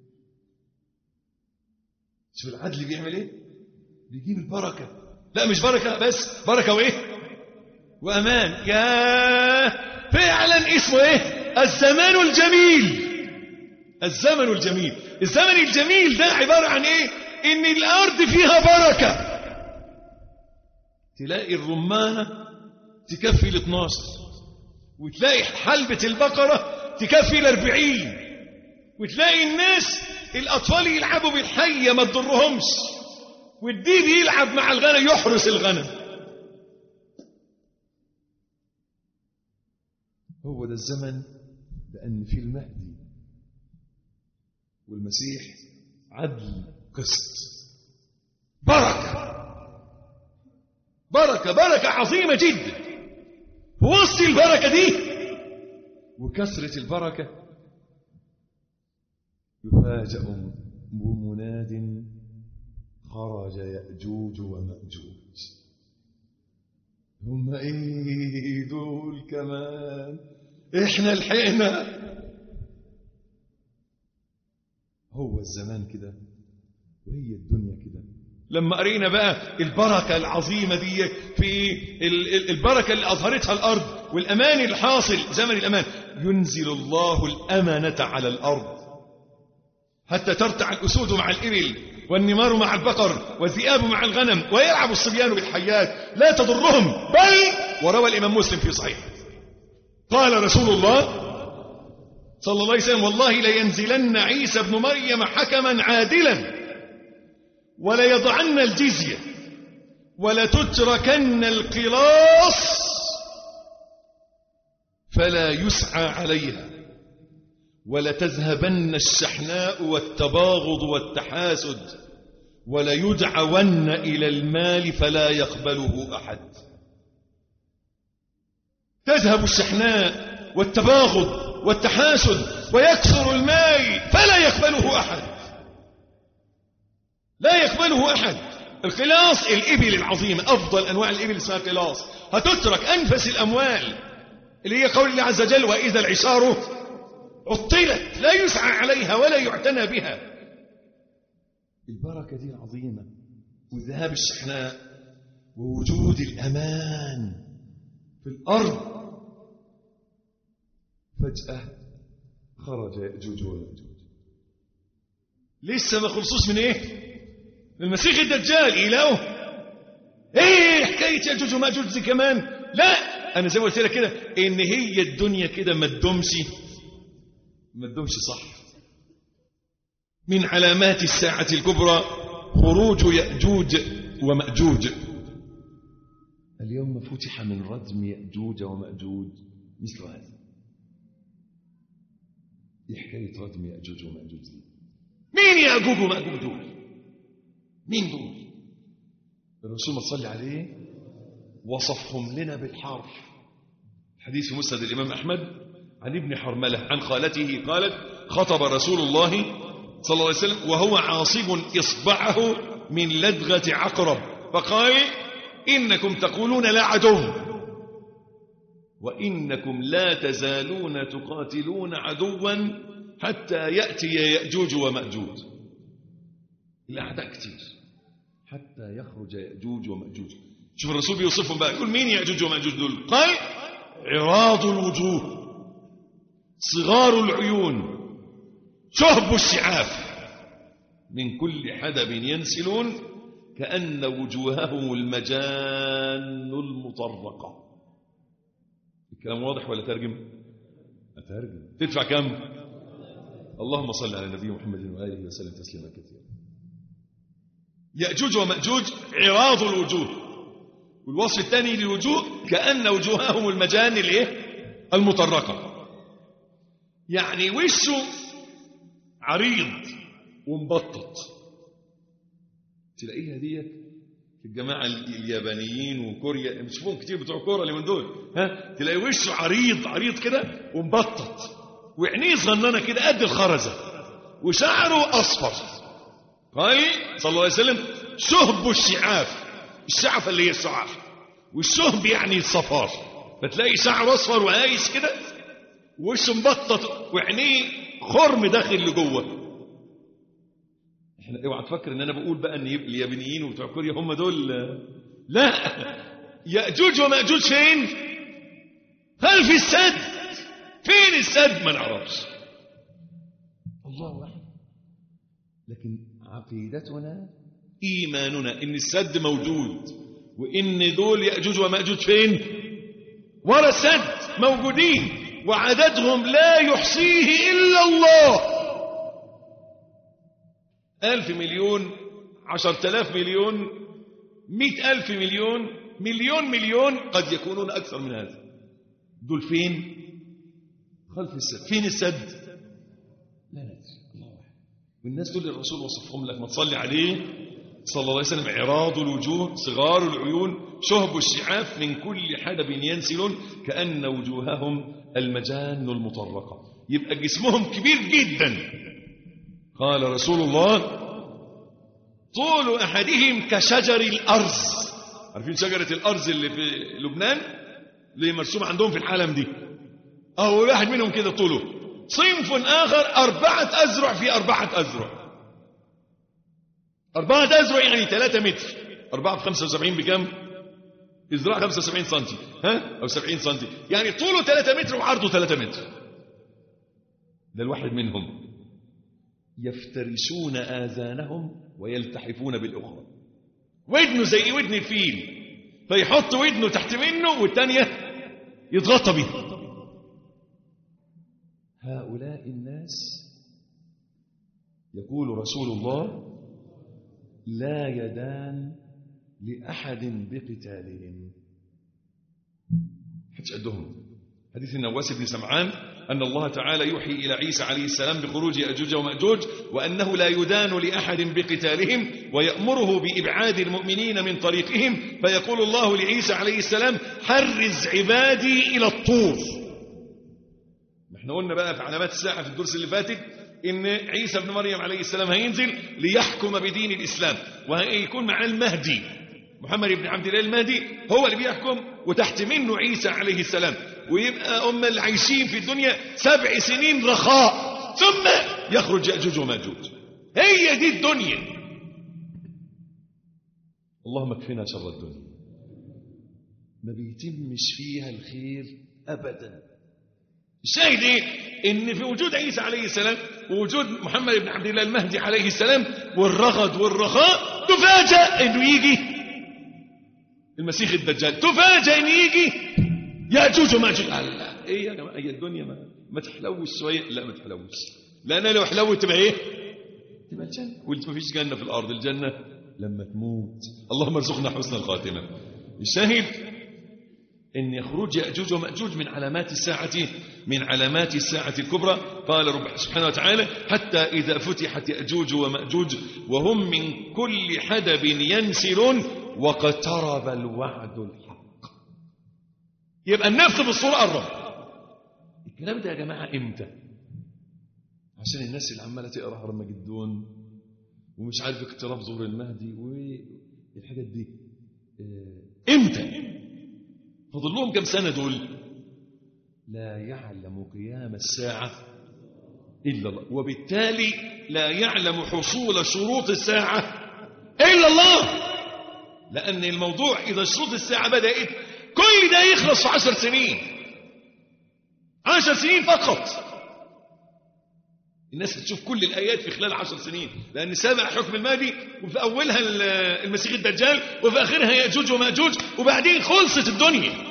Speaker 2: شوف العدل بيعمل ايه؟ بيجيب البركة. لا مش بركة بس، بركة وايه؟ وامان. يا فعلا اسمه ايه؟ الزمان الجميل. الزمن الجميل. الزمن الجميل ده عبارة عن ايه؟ ان الارض فيها بركة. تلاقي الرمانة تكفي ل12، وتلاقي حلبة البقرة تكفي ل40، وتلاقي الناس الأطفال يلعبوا بالحية ما تضرهمش، والديب يلعب مع الغنم يحرس الغنم. هو ده الزمن، لأن في المهدي والمسيح عدل قسط، بركة عظيمة جدا. في وسط البركة دي وكثرة البركة يفاجأ بمناد خرج يأجوج ومأجوج. هم ايه دول كمان؟ احنا لحقنا. هو الزمان كده وهي الدنيا كده. لما قرينا بقى البركة العظيمة دي في البركة اللي أظهرتها الأرض والأمان الحاصل زمن الأمان، ينزل الله الأمانة على الأرض حتى ترتع الأسود مع الإبل والنمار مع البقر والذئاب مع الغنم ويلعب الصبيان بالحيات لا تضرهم. بل وروى الإمام مسلم في صحيح قال رسول الله صلى الله عليه وسلم: والله لينزلن عيسى ابن مريم حكما عادلا وليضعن الجزية ولتتركن القلاص فلا يسعى عليها ولتذهبن الشحناء والتباغض والتحاسد وليدعون إلى المال فلا يقبله أحد. تذهب الشحناء والتباغض والتحاسد ويكثر المال فلا يقبله أحد، لا يقبله أحد. القلاص الإبل العظيمة، أفضل أنواع الإبل اسمها قلاص، هتترك أنفس الأموال اللي هي قول الله عز وجل: وإذا العشار عطلت، لا يسعى عليها ولا يعتنى بها. البركة دي عظيمة، وذهاب الشحناء ووجود الأمان في الأرض. فجأة خرج يأجوج ومأجوج. لسه ما خلصوش من ايه؟ المسيح الدجال. إلهه ايه حكاية يأجوج ومأجوج دي كمان؟ لا، انا زي ما قلت لك كده ان هي الدنيا كده ما تدومش صح. من علامات الساعة الكبرى خروج يأجوج ومأجوج. اليوم فتح من ردم يأجوج ومأجوج مثل هذا. دي حكاية ردم يأجوج ومأجوج دي. مين يأجوج ومأجوج دول؟ مين دول؟ الرسول ما صلى عليه وصفهم لنا بالحرف. حديث مسند الإمام أحمد عن ابن حرملة عن خالته قالت: خطب رسول الله صلى الله عليه وسلم وهو عاصب إصبعه من لدغة عقرب فقال: إنكم تقولون لا عدو وإنكم لا تزالون تقاتلون عدوا حتى يأتي يأجوج ومأجوج. الأعداء كتير حتى يخرج يأجوج ومأجوج. شوف الرسول بيوصفهم بقى، يقول: مين يأجوج ومأجوج دول؟ قال: عراض الوجوه، صغار العيون، شهب الشعاف، من كل حدب ينسلون كأن وجوههم المجان المطرقة. الكلام واضح ولا ترجم؟ أترجم. تدفع كم؟ اللهم صل على النبي محمد وآله وسلم تسليما كثيرا. يأجوج ومأجوج عراض الوجوه، والوصف الثاني للوجوه كأن وجوههم المجان المطرقة، يعني وشه عريض ومبطط. تلاقيها دي في الجماعة اليابانيين وكوريا، بتشوفون كتير بتوع كورة اللي من دول، تلاقي وشه عريض كده ومبطط، وعينيه صغننه كده قد الخرزة، وشعره أصفر. قال صلى الله عليه وسلم: شهب الشعف اللي هي الشعر، والشهب يعني الصفار. فتلاقي شعره أصفر وقايس كده، وشه مبطط، وعينيه خرم داخل لجوه. احنا اوعى تفكر ان انا بقول بقى ان اليابانيين وبتوع كوريا هم دول، لا. يأجوج ومأجوج فين؟ خلف السد. فين السد؟ ما نعرفش، الله أعلم. لكن عقيدتنا إيماننا إن السد موجود، وإن دول يأجوج ومأجوج فين؟ ورا السد موجودين، وعددهم لا يحصيه إلا الله. 1000 مليون، 10,000 مليون، 100,000 مليون، مليون، قد يكونون أكثر من هذا. دول فين؟ خلف السد. فين السد؟ لا ندري، الله أعلم. والناس دول الرسول وصفهم لك، ما تصلي عليه صلى الله عليه وسلم: عراض الوجوه صغار العيون شهب الشعاف من كل حدب ينسلون كأن وجوههم المجان المطرقة. يبقى جسمهم كبير جدا. قال رسول الله: طول أحدهم كشجر الأرز. عارفين شجرة الأرز اللي في لبنان اللي مرسوم عندهم في العالم دي؟ أو واحد منهم كده طوله. صنف آخر 4 أذرع في 4 أذرع. 4 أذرع يعني 3 متر. 4 في 75 بكم؟ إذراع 75 سنتي، ها؟ أو 70 سنتي، يعني طوله 3 متر وعرضه 3 متر. ده الواحد منهم. يفترسون آذانهم ويلتحفون بالأخرى. ودنه زي ودن الفيل، فيحط ودنه تحت منه والتانية يتغطى بيها. هؤلاء الناس يقول رسول الله: لا يدان لأحد بقتالهم. حدش قدهم. حديث النواس بن سمعان أن الله تعالى يوحي إلى عيسى عليه السلام بخروج يأجوج ومأجوج، وأنه لا يدان لأحد بقتالهم، ويأمره بإبعاد المؤمنين من طريقهم، فيقول الله لعيسى عليه السلام: حرز عبادي إلى الطور. احنا قلنا بقى في علامات الساعة في الدرس اللي فاتت إن عيسى بن مريم عليه السلام هينزل ليحكم بدين الإسلام، وهيكون معاه المهدي محمد بن عبد الله المهدي، هو اللي بيحكم، وتحت منه عيسى عليه السلام. ويبقى اللي عايشين في الدنيا 7 سنين رخاء، ثم يخرج يأجوج وماجوج. هي دي الدنيا. اللهم اكفنا شر الدنيا. ما بيتمش فيها الخير أبدا. الشاهد ايه؟ ان في وجود عيسى عليه السلام ووجود محمد بن عبد الله المهدي عليه السلام والرغد والرخاء، تفاجأ انه يجي المسيح الدجال، تفاجأ انه يجي يأجوج وماجوج. لا ايه يا جماعه، هي الدنيا ما تحلوش شويه؟ لا ما تحلوش، لان لو حلوت تبقى ايه؟ تبقى الجنه. وما فيش جنه في الارض، الجنه لما تموت. اللهم ارزقنا حسن الخاتمه. الشاهد إن يخرج يأجوج ومأجوج من علامات الساعة الكبرى. قال رب سبحانه وتعالى: حتى إذا فتحت يأجوج ومأجوج وهم من كل حدب ينسلون واقترب الوعد الحق. يبقى النفخ في الصورة قرب. الكلام ده يا جماعة إمتى؟ عشان الناس اللي عمالة تقرأ هرمجدون ومش عارف اقتراب ظهور المهدي والحاجات دي، إمتى؟ فضل لهم كم سنة دول؟ لا يعلم قيام الساعة إلا الله، وبالتالي لا يعلم حصول شروط الساعة إلا الله. لأن الموضوع إذا شروط الساعة بدأت، كل ده يخلص في 10 سنين. 10 سنين فقط. الناس تشوف كل الآيات في خلال 10 سنين، لأن سابع حكم المهدي، وفي أولها المسيح الدجال، وفي آخرها يأجوج ومأجوج، وبعدين خلصت الدنيا.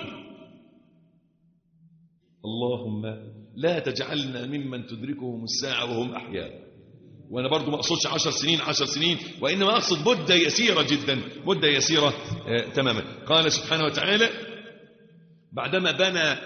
Speaker 2: اللهم لا تجعلنا ممن تدركهم الساعة وهم أحياء. وأنا برضو ما أقصدش 10 سنين، وإنما أقصد مدة يسيرة جدا، مدة يسيرة تماما. قال سبحانه وتعالى بعدما بنى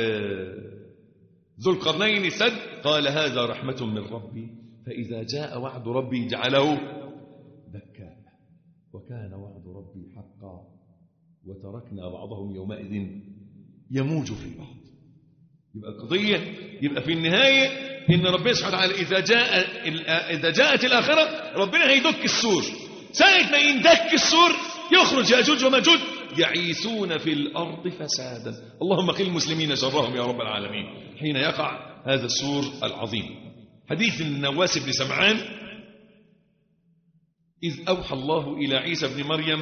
Speaker 2: ذو القرنين السد: قال هذا رحمة من ربي فإذا جاء وعد ربي جعله دكا وكان وعد ربي حقا وتركنا بعضهم يومئذ يموج في بعض. يبقى القضية، يبقى في النهاية إن ربنا سبحانه وتعالى إذا جاءت الآخرة ربنا هيدك السور. ساعة ما يندك السور يخرج يأجوج وماجوج يعيثون في الأرض فسادا. اللهم قل المسلمين شرهم يا رب العالمين حين يقع هذا السور العظيم. حديث النواس بن سمعان: إذ أوحى الله إلى عيسى بن مريم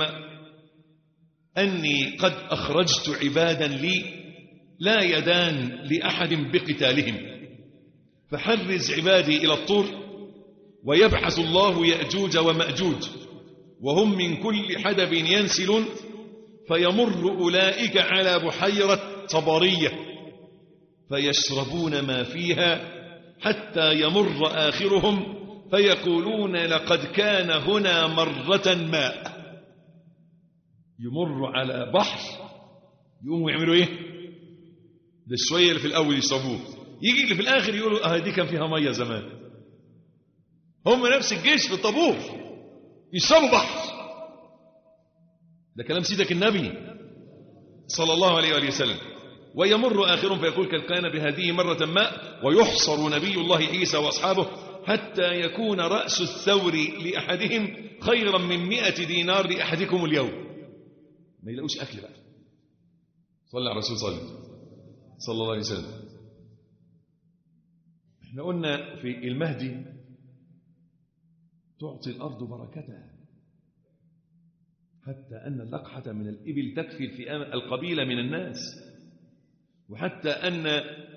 Speaker 2: أني قد أخرجت عبادا لي لا يدان لأحد بقتالهم، فحرز عبادي إلى الطور، ويبعث الله يأجوج ومأجوج وهم من كل حدب ينسلون، فيمر أولئك على بحيرة طبرية فيشربون ما فيها حتى يمر آخرهم فيقولون لقد كان هنا مرة ماء. يمر على بحر، يقوموا يعملوا ايه؟ ده الشوية اللي في الأول يشربوه، يجي اللي في الآخر يقولوا دي كان فيها مية زمان. هم نفس الجيش في الطابور يشربوا بحر. ده كلام سيدك النبي صلى الله عليه وآله وسلم. ويمر آخر فيقول كان بهذه مرة ما، ويحصر نبي الله عيسى وأصحابه حتى يكون رأس الثور لأحدهم خيرا من 100 دينار لأحدكم اليوم. ما يلاقوش أكل بقى. صلى على الرسول صلى الله عليه وسلم. احنا قلنا في المهدي تعطي الأرض بركتها حتى أن اللقحة من الإبل تكفي الفئام القبيلة من الناس، وحتى أن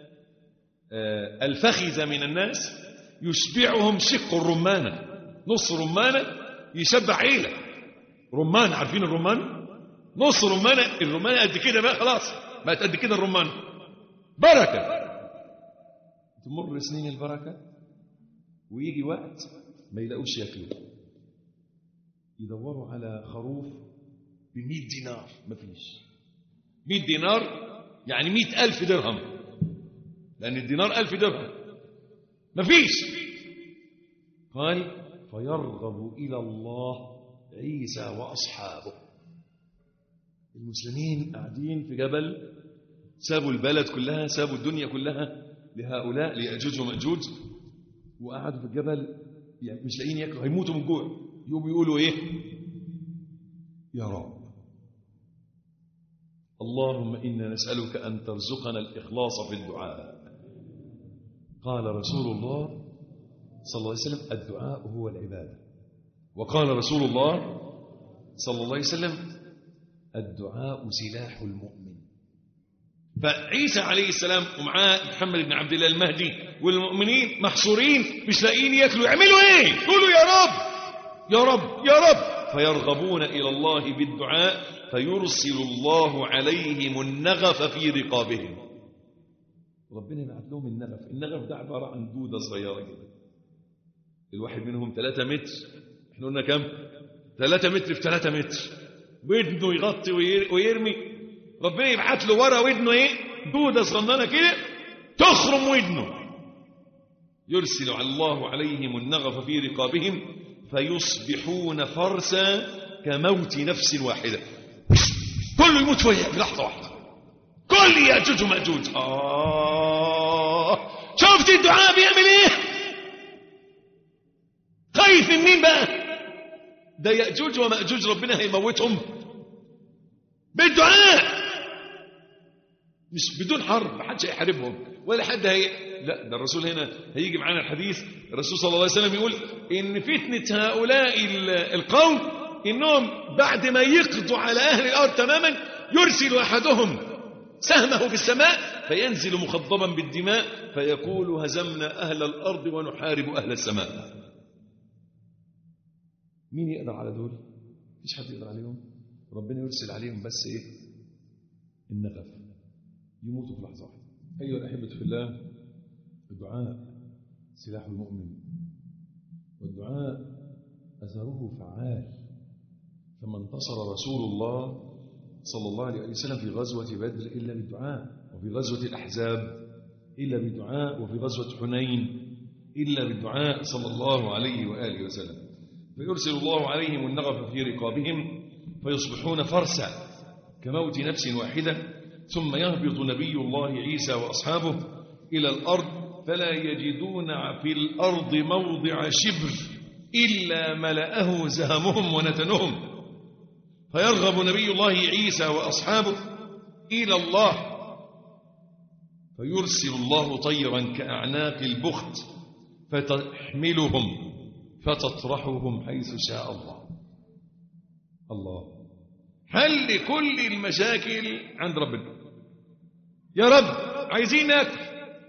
Speaker 2: الفخذ من الناس يشبعهم شق الرمانة، نص رمانة يشبع عيلة. رمان، عارفين الرمان؟ نص رمانة، الرمانة قد كده بقى خلاص بقت قد كده الرمانة بركة. تمر سنين البركة ويجي وقت ما يلاقوش ياكلوا، يدوروا على خروف ب100 دينار، مفيش. 100 دينار يعني 100,000 درهم، لأن الدينار 1000 درهم، مفيش. قال فيرغب إلى الله عيسى وأصحابه. المسلمين قاعدين في جبل، سابوا البلد كلها، سابوا الدنيا كلها لهؤلاء ليأجوج ومأجوج، وقعدوا في الجبل يعني مش لاقيين ياكلوا، هيموتوا من الجوع. يقوموا يقولوا ايه؟ يا رب اللهم إنا نسألك أن ترزقنا الإخلاص في الدعاء. قال رسول الله صلى الله عليه وسلم الدعاء هو العبادة. وقال رسول الله صلى الله عليه وسلم الدعاء سلاح المؤمن. فعيسى عليه السلام ومعاه محمد بن عبد الله المهدي والمؤمنين محصورين مش لاقيين ياكلوا، يعملوا ايه؟ يقولوا يا رب يا رب يا رب. فيرغبون إلى الله بالدعاء فيرسل الله عليهم النغف في رقابهم. ربنا يبعث لهم النغف ده عبارة عن دودة صغيرة كده، الواحد منهم 3 متر. احنا قلنا كم؟ 3 متر في 3 متر، ودنه يغطي ويرمي. ربنا يبعث له ورا ودنه ايه؟ دودة صغننة كده تخرم ودنه. يرسل الله عليهم النغف في رقابهم فيصبحون فرسا كموت نفس واحدة. كله يموت في لحظة واحدة، كل يأجوج ومأجوج. شفت الدعاء بيعمل ايه؟ خايف من مين بقى؟ ده يأجوج ومأجوج ربنا هيموتهم بالدعاء، مش بدون حرب، محدش هيحاربهم ولا حد لا، ده الرسول هنا هيجي معانا الحديث. الرسول صلى الله عليه وسلم يقول إن فتنة هؤلاء القوم إنهم بعد ما يقضوا على أهل الأرض تماما يرسل أحدهم سهمه في السماء فينزل مخضبا بالدماء فيقول هزمنا أهل الأرض ونحارب أهل السماء. مين يقدر على دول؟ مفيش حد يقدر عليهم. ربنا يرسل عليهم بس إيه؟ النغف، يموتوا في لحظة واحدة. أيها الأحبة في الله، الدعاء سلاح المؤمن، والدعاء أثره فعال. فما انتصر رسول الله صلى الله عليه وسلم في غزوة بدر إلا بالدعاء، وفي غزوة الأحزاب إلا بالدعاء، وفي غزوة حنين إلا بالدعاء صلى الله عليه وآله وسلم. فيرسل الله عليهم النغف في رقابهم فيصبحون فرسا كموت نفس واحدة. ثم يهبط نبي الله عيسى وأصحابه إلى الأرض فلا يجدون في الأرض موضع شبر إلا ملأه زهمهم ونتنهم. فيرغب نبي الله عيسى وأصحابه إلى الله فيرسل الله طيرا كأعناق البخت فتحملهم فتطرحهم حيث شاء الله. الله حل كل المشاكل عند ربنا. يا رب عايزين ناكل،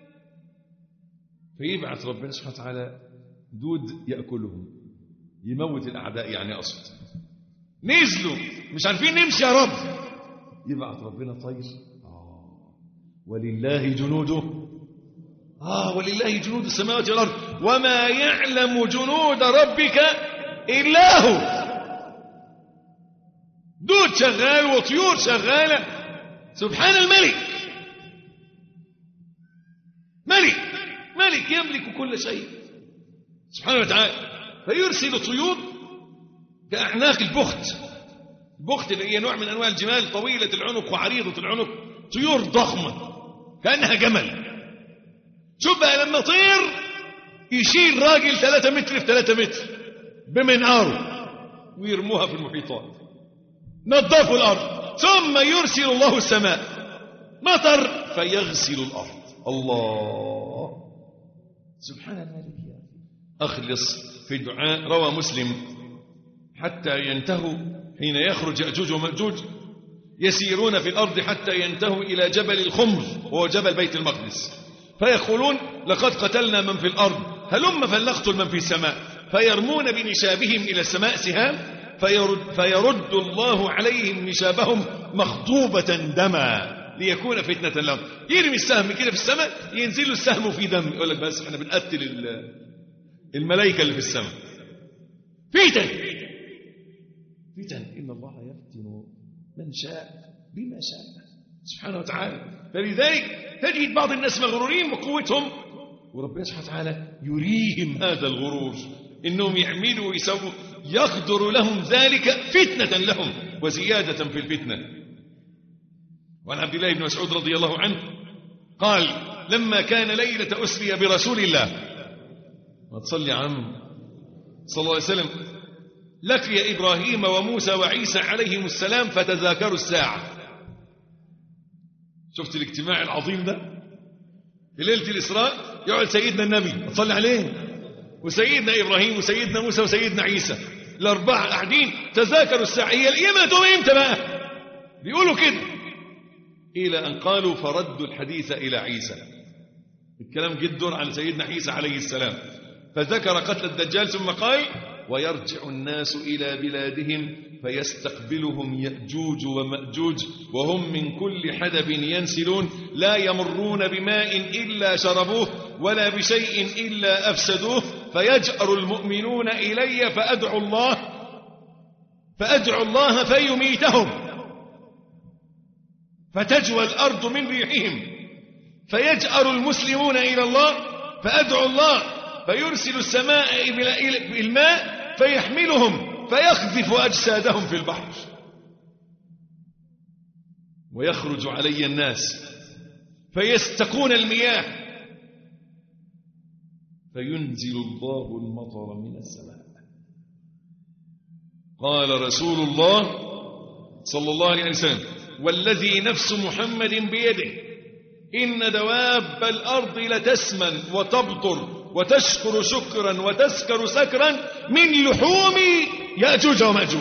Speaker 2: فيبعث ربنا سبحانه وتعالى دود يأكلهم، يموت الأعداء يعني أصلا. نزلوا مش عارفين نمشي يا رب، يبعث ربنا طير. ولله جنوده ولله جنود السماوات والأرض وما يعلم جنود ربك إلا هو. دود شغال وطيور شغالة، سبحان الملك. ملك يملك كل شيء. سبحانه وتعالى. فيرسل طيور كأعناق البخت. البخت اللي هي نوع من أنواع الجمال طويلة العنق وعريضة العنق، طيور ضخمة كأنها جمل. شوف بقى لما طير يشيل راجل 3 متر في 3 متر بمنقاره ويرموها في المحيطات، نظفوا الأرض. ثم يرسل الله السماء مطر فيغسل الأرض. الله سبحان الملك. أخلص في الدعاء. روى مسلم حتى ينتهوا حين يخرج يأجوج ومأجوج يسيرون في الأرض حتى ينتهوا إلى جبل الخمر وهو جبل بيت المقدس، فيقولون لقد قتلنا من في الأرض هلم فلنقتل من في السماء، فيرمون بنشابهم إلى السماء سهام فيرد الله عليهم نشابهم مخضوبة دما ليكون فتنة لهم. يرمي السهم كده في السماء ينزل السهم في دم، يقول لك بس احنا بنقتل الملائكة اللي في السماء. فتن إن الله يفتن من شاء بما شاء سبحانه وتعالى. فلذلك تجد بعض الناس مغرورين بقوتهم، وربنا سبحانه وتعالى يريهم هذا الغرور، إنهم يعملوا ويسووا، يقدر لهم ذلك فتنة لهم وزيادة في الفتنة. وعن عبد الله بن مسعود رضي الله عنه قال لما كان ليلة أسري برسول الله، ما تصلي عم صلى الله عليه وسلم، لقي إبراهيم وموسى وعيسى عليهم السلام فتذاكروا الساعة. شفت الاجتماع العظيم ده في ليلة الإسراء؟ يقعد سيدنا النبي صلى عليه وسيدنا إبراهيم وسيدنا موسى وسيدنا عيسى، الأربعة قاعدين تذاكروا الساعة، هي القيامة هتقوم امتى بقى؟ بيقولوا كده، إلى أن قالوا فردوا الحديث إلى عيسى. الكلام جد دور على سيدنا عيسى عليه السلام، فذكر قتل الدجال ثم قال ويرجع الناس إلى بلادهم فيستقبلهم يأجوج ومأجوج وهم من كل حدب ينسلون لا يمرون بماء إلا شربوه ولا بشيء إلا أفسدوه، فيجأر المؤمنون إلي فأدعو الله فيميتهم، فتجوى الأرض من ريحهم، فيجأر المسلمون إلى الله فأدعو الله فيرسل السماء بالماء فيحملهم فيخذف أجسادهم في البحر، ويخرج علي الناس فيستقون المياه فينزل الله المطر من السماء. قال رسول الله صلى الله عليه وسلم والذي نفس محمد بيده إن دواب الأرض لتسمن وتبطر وتشكر شكرا وتسكر سكرا من لحوم يأجوج ومأجوج.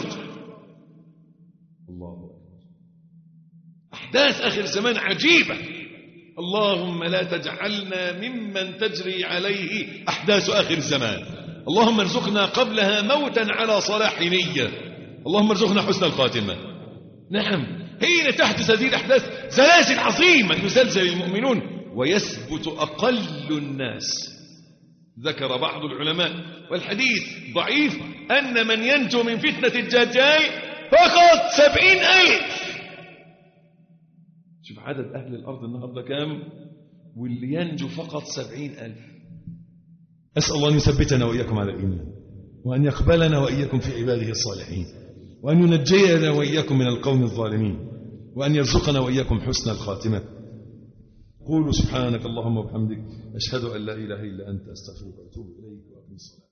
Speaker 2: الله أكبر. أحداث آخر الزمان عجيبة. اللهم لا تجعلنا ممن تجري عليه أحداث آخر الزمان. اللهم ارزقنا قبلها موتا على صلاح نية. اللهم ارزقنا حسن الخاتمة. نعم، حين تحدث هذه الأحداث زلازل عظيمة يزلزل المؤمنون ويثبت أقل الناس. ذكر بعض العلماء والحديث ضعيف أن من ينجو من فتنة الدجال فقط 70,000. شوف عدد أهل الأرض النهاردة كام، واللي ينجو فقط 70,000. أسأل الله أن يثبتنا وإياكم على الإيمان، وأن يقبلنا وإياكم في عباده الصالحين، وأن ينجينا وإياكم من القوم الظالمين، وأن يرزقنا وإياكم حسن الخاتمة. قولوا سبحانك اللهم وبحمدك أشهد أن لا إله إلا أنت أستغفرك وأتوب إليك وأقم الصلاة.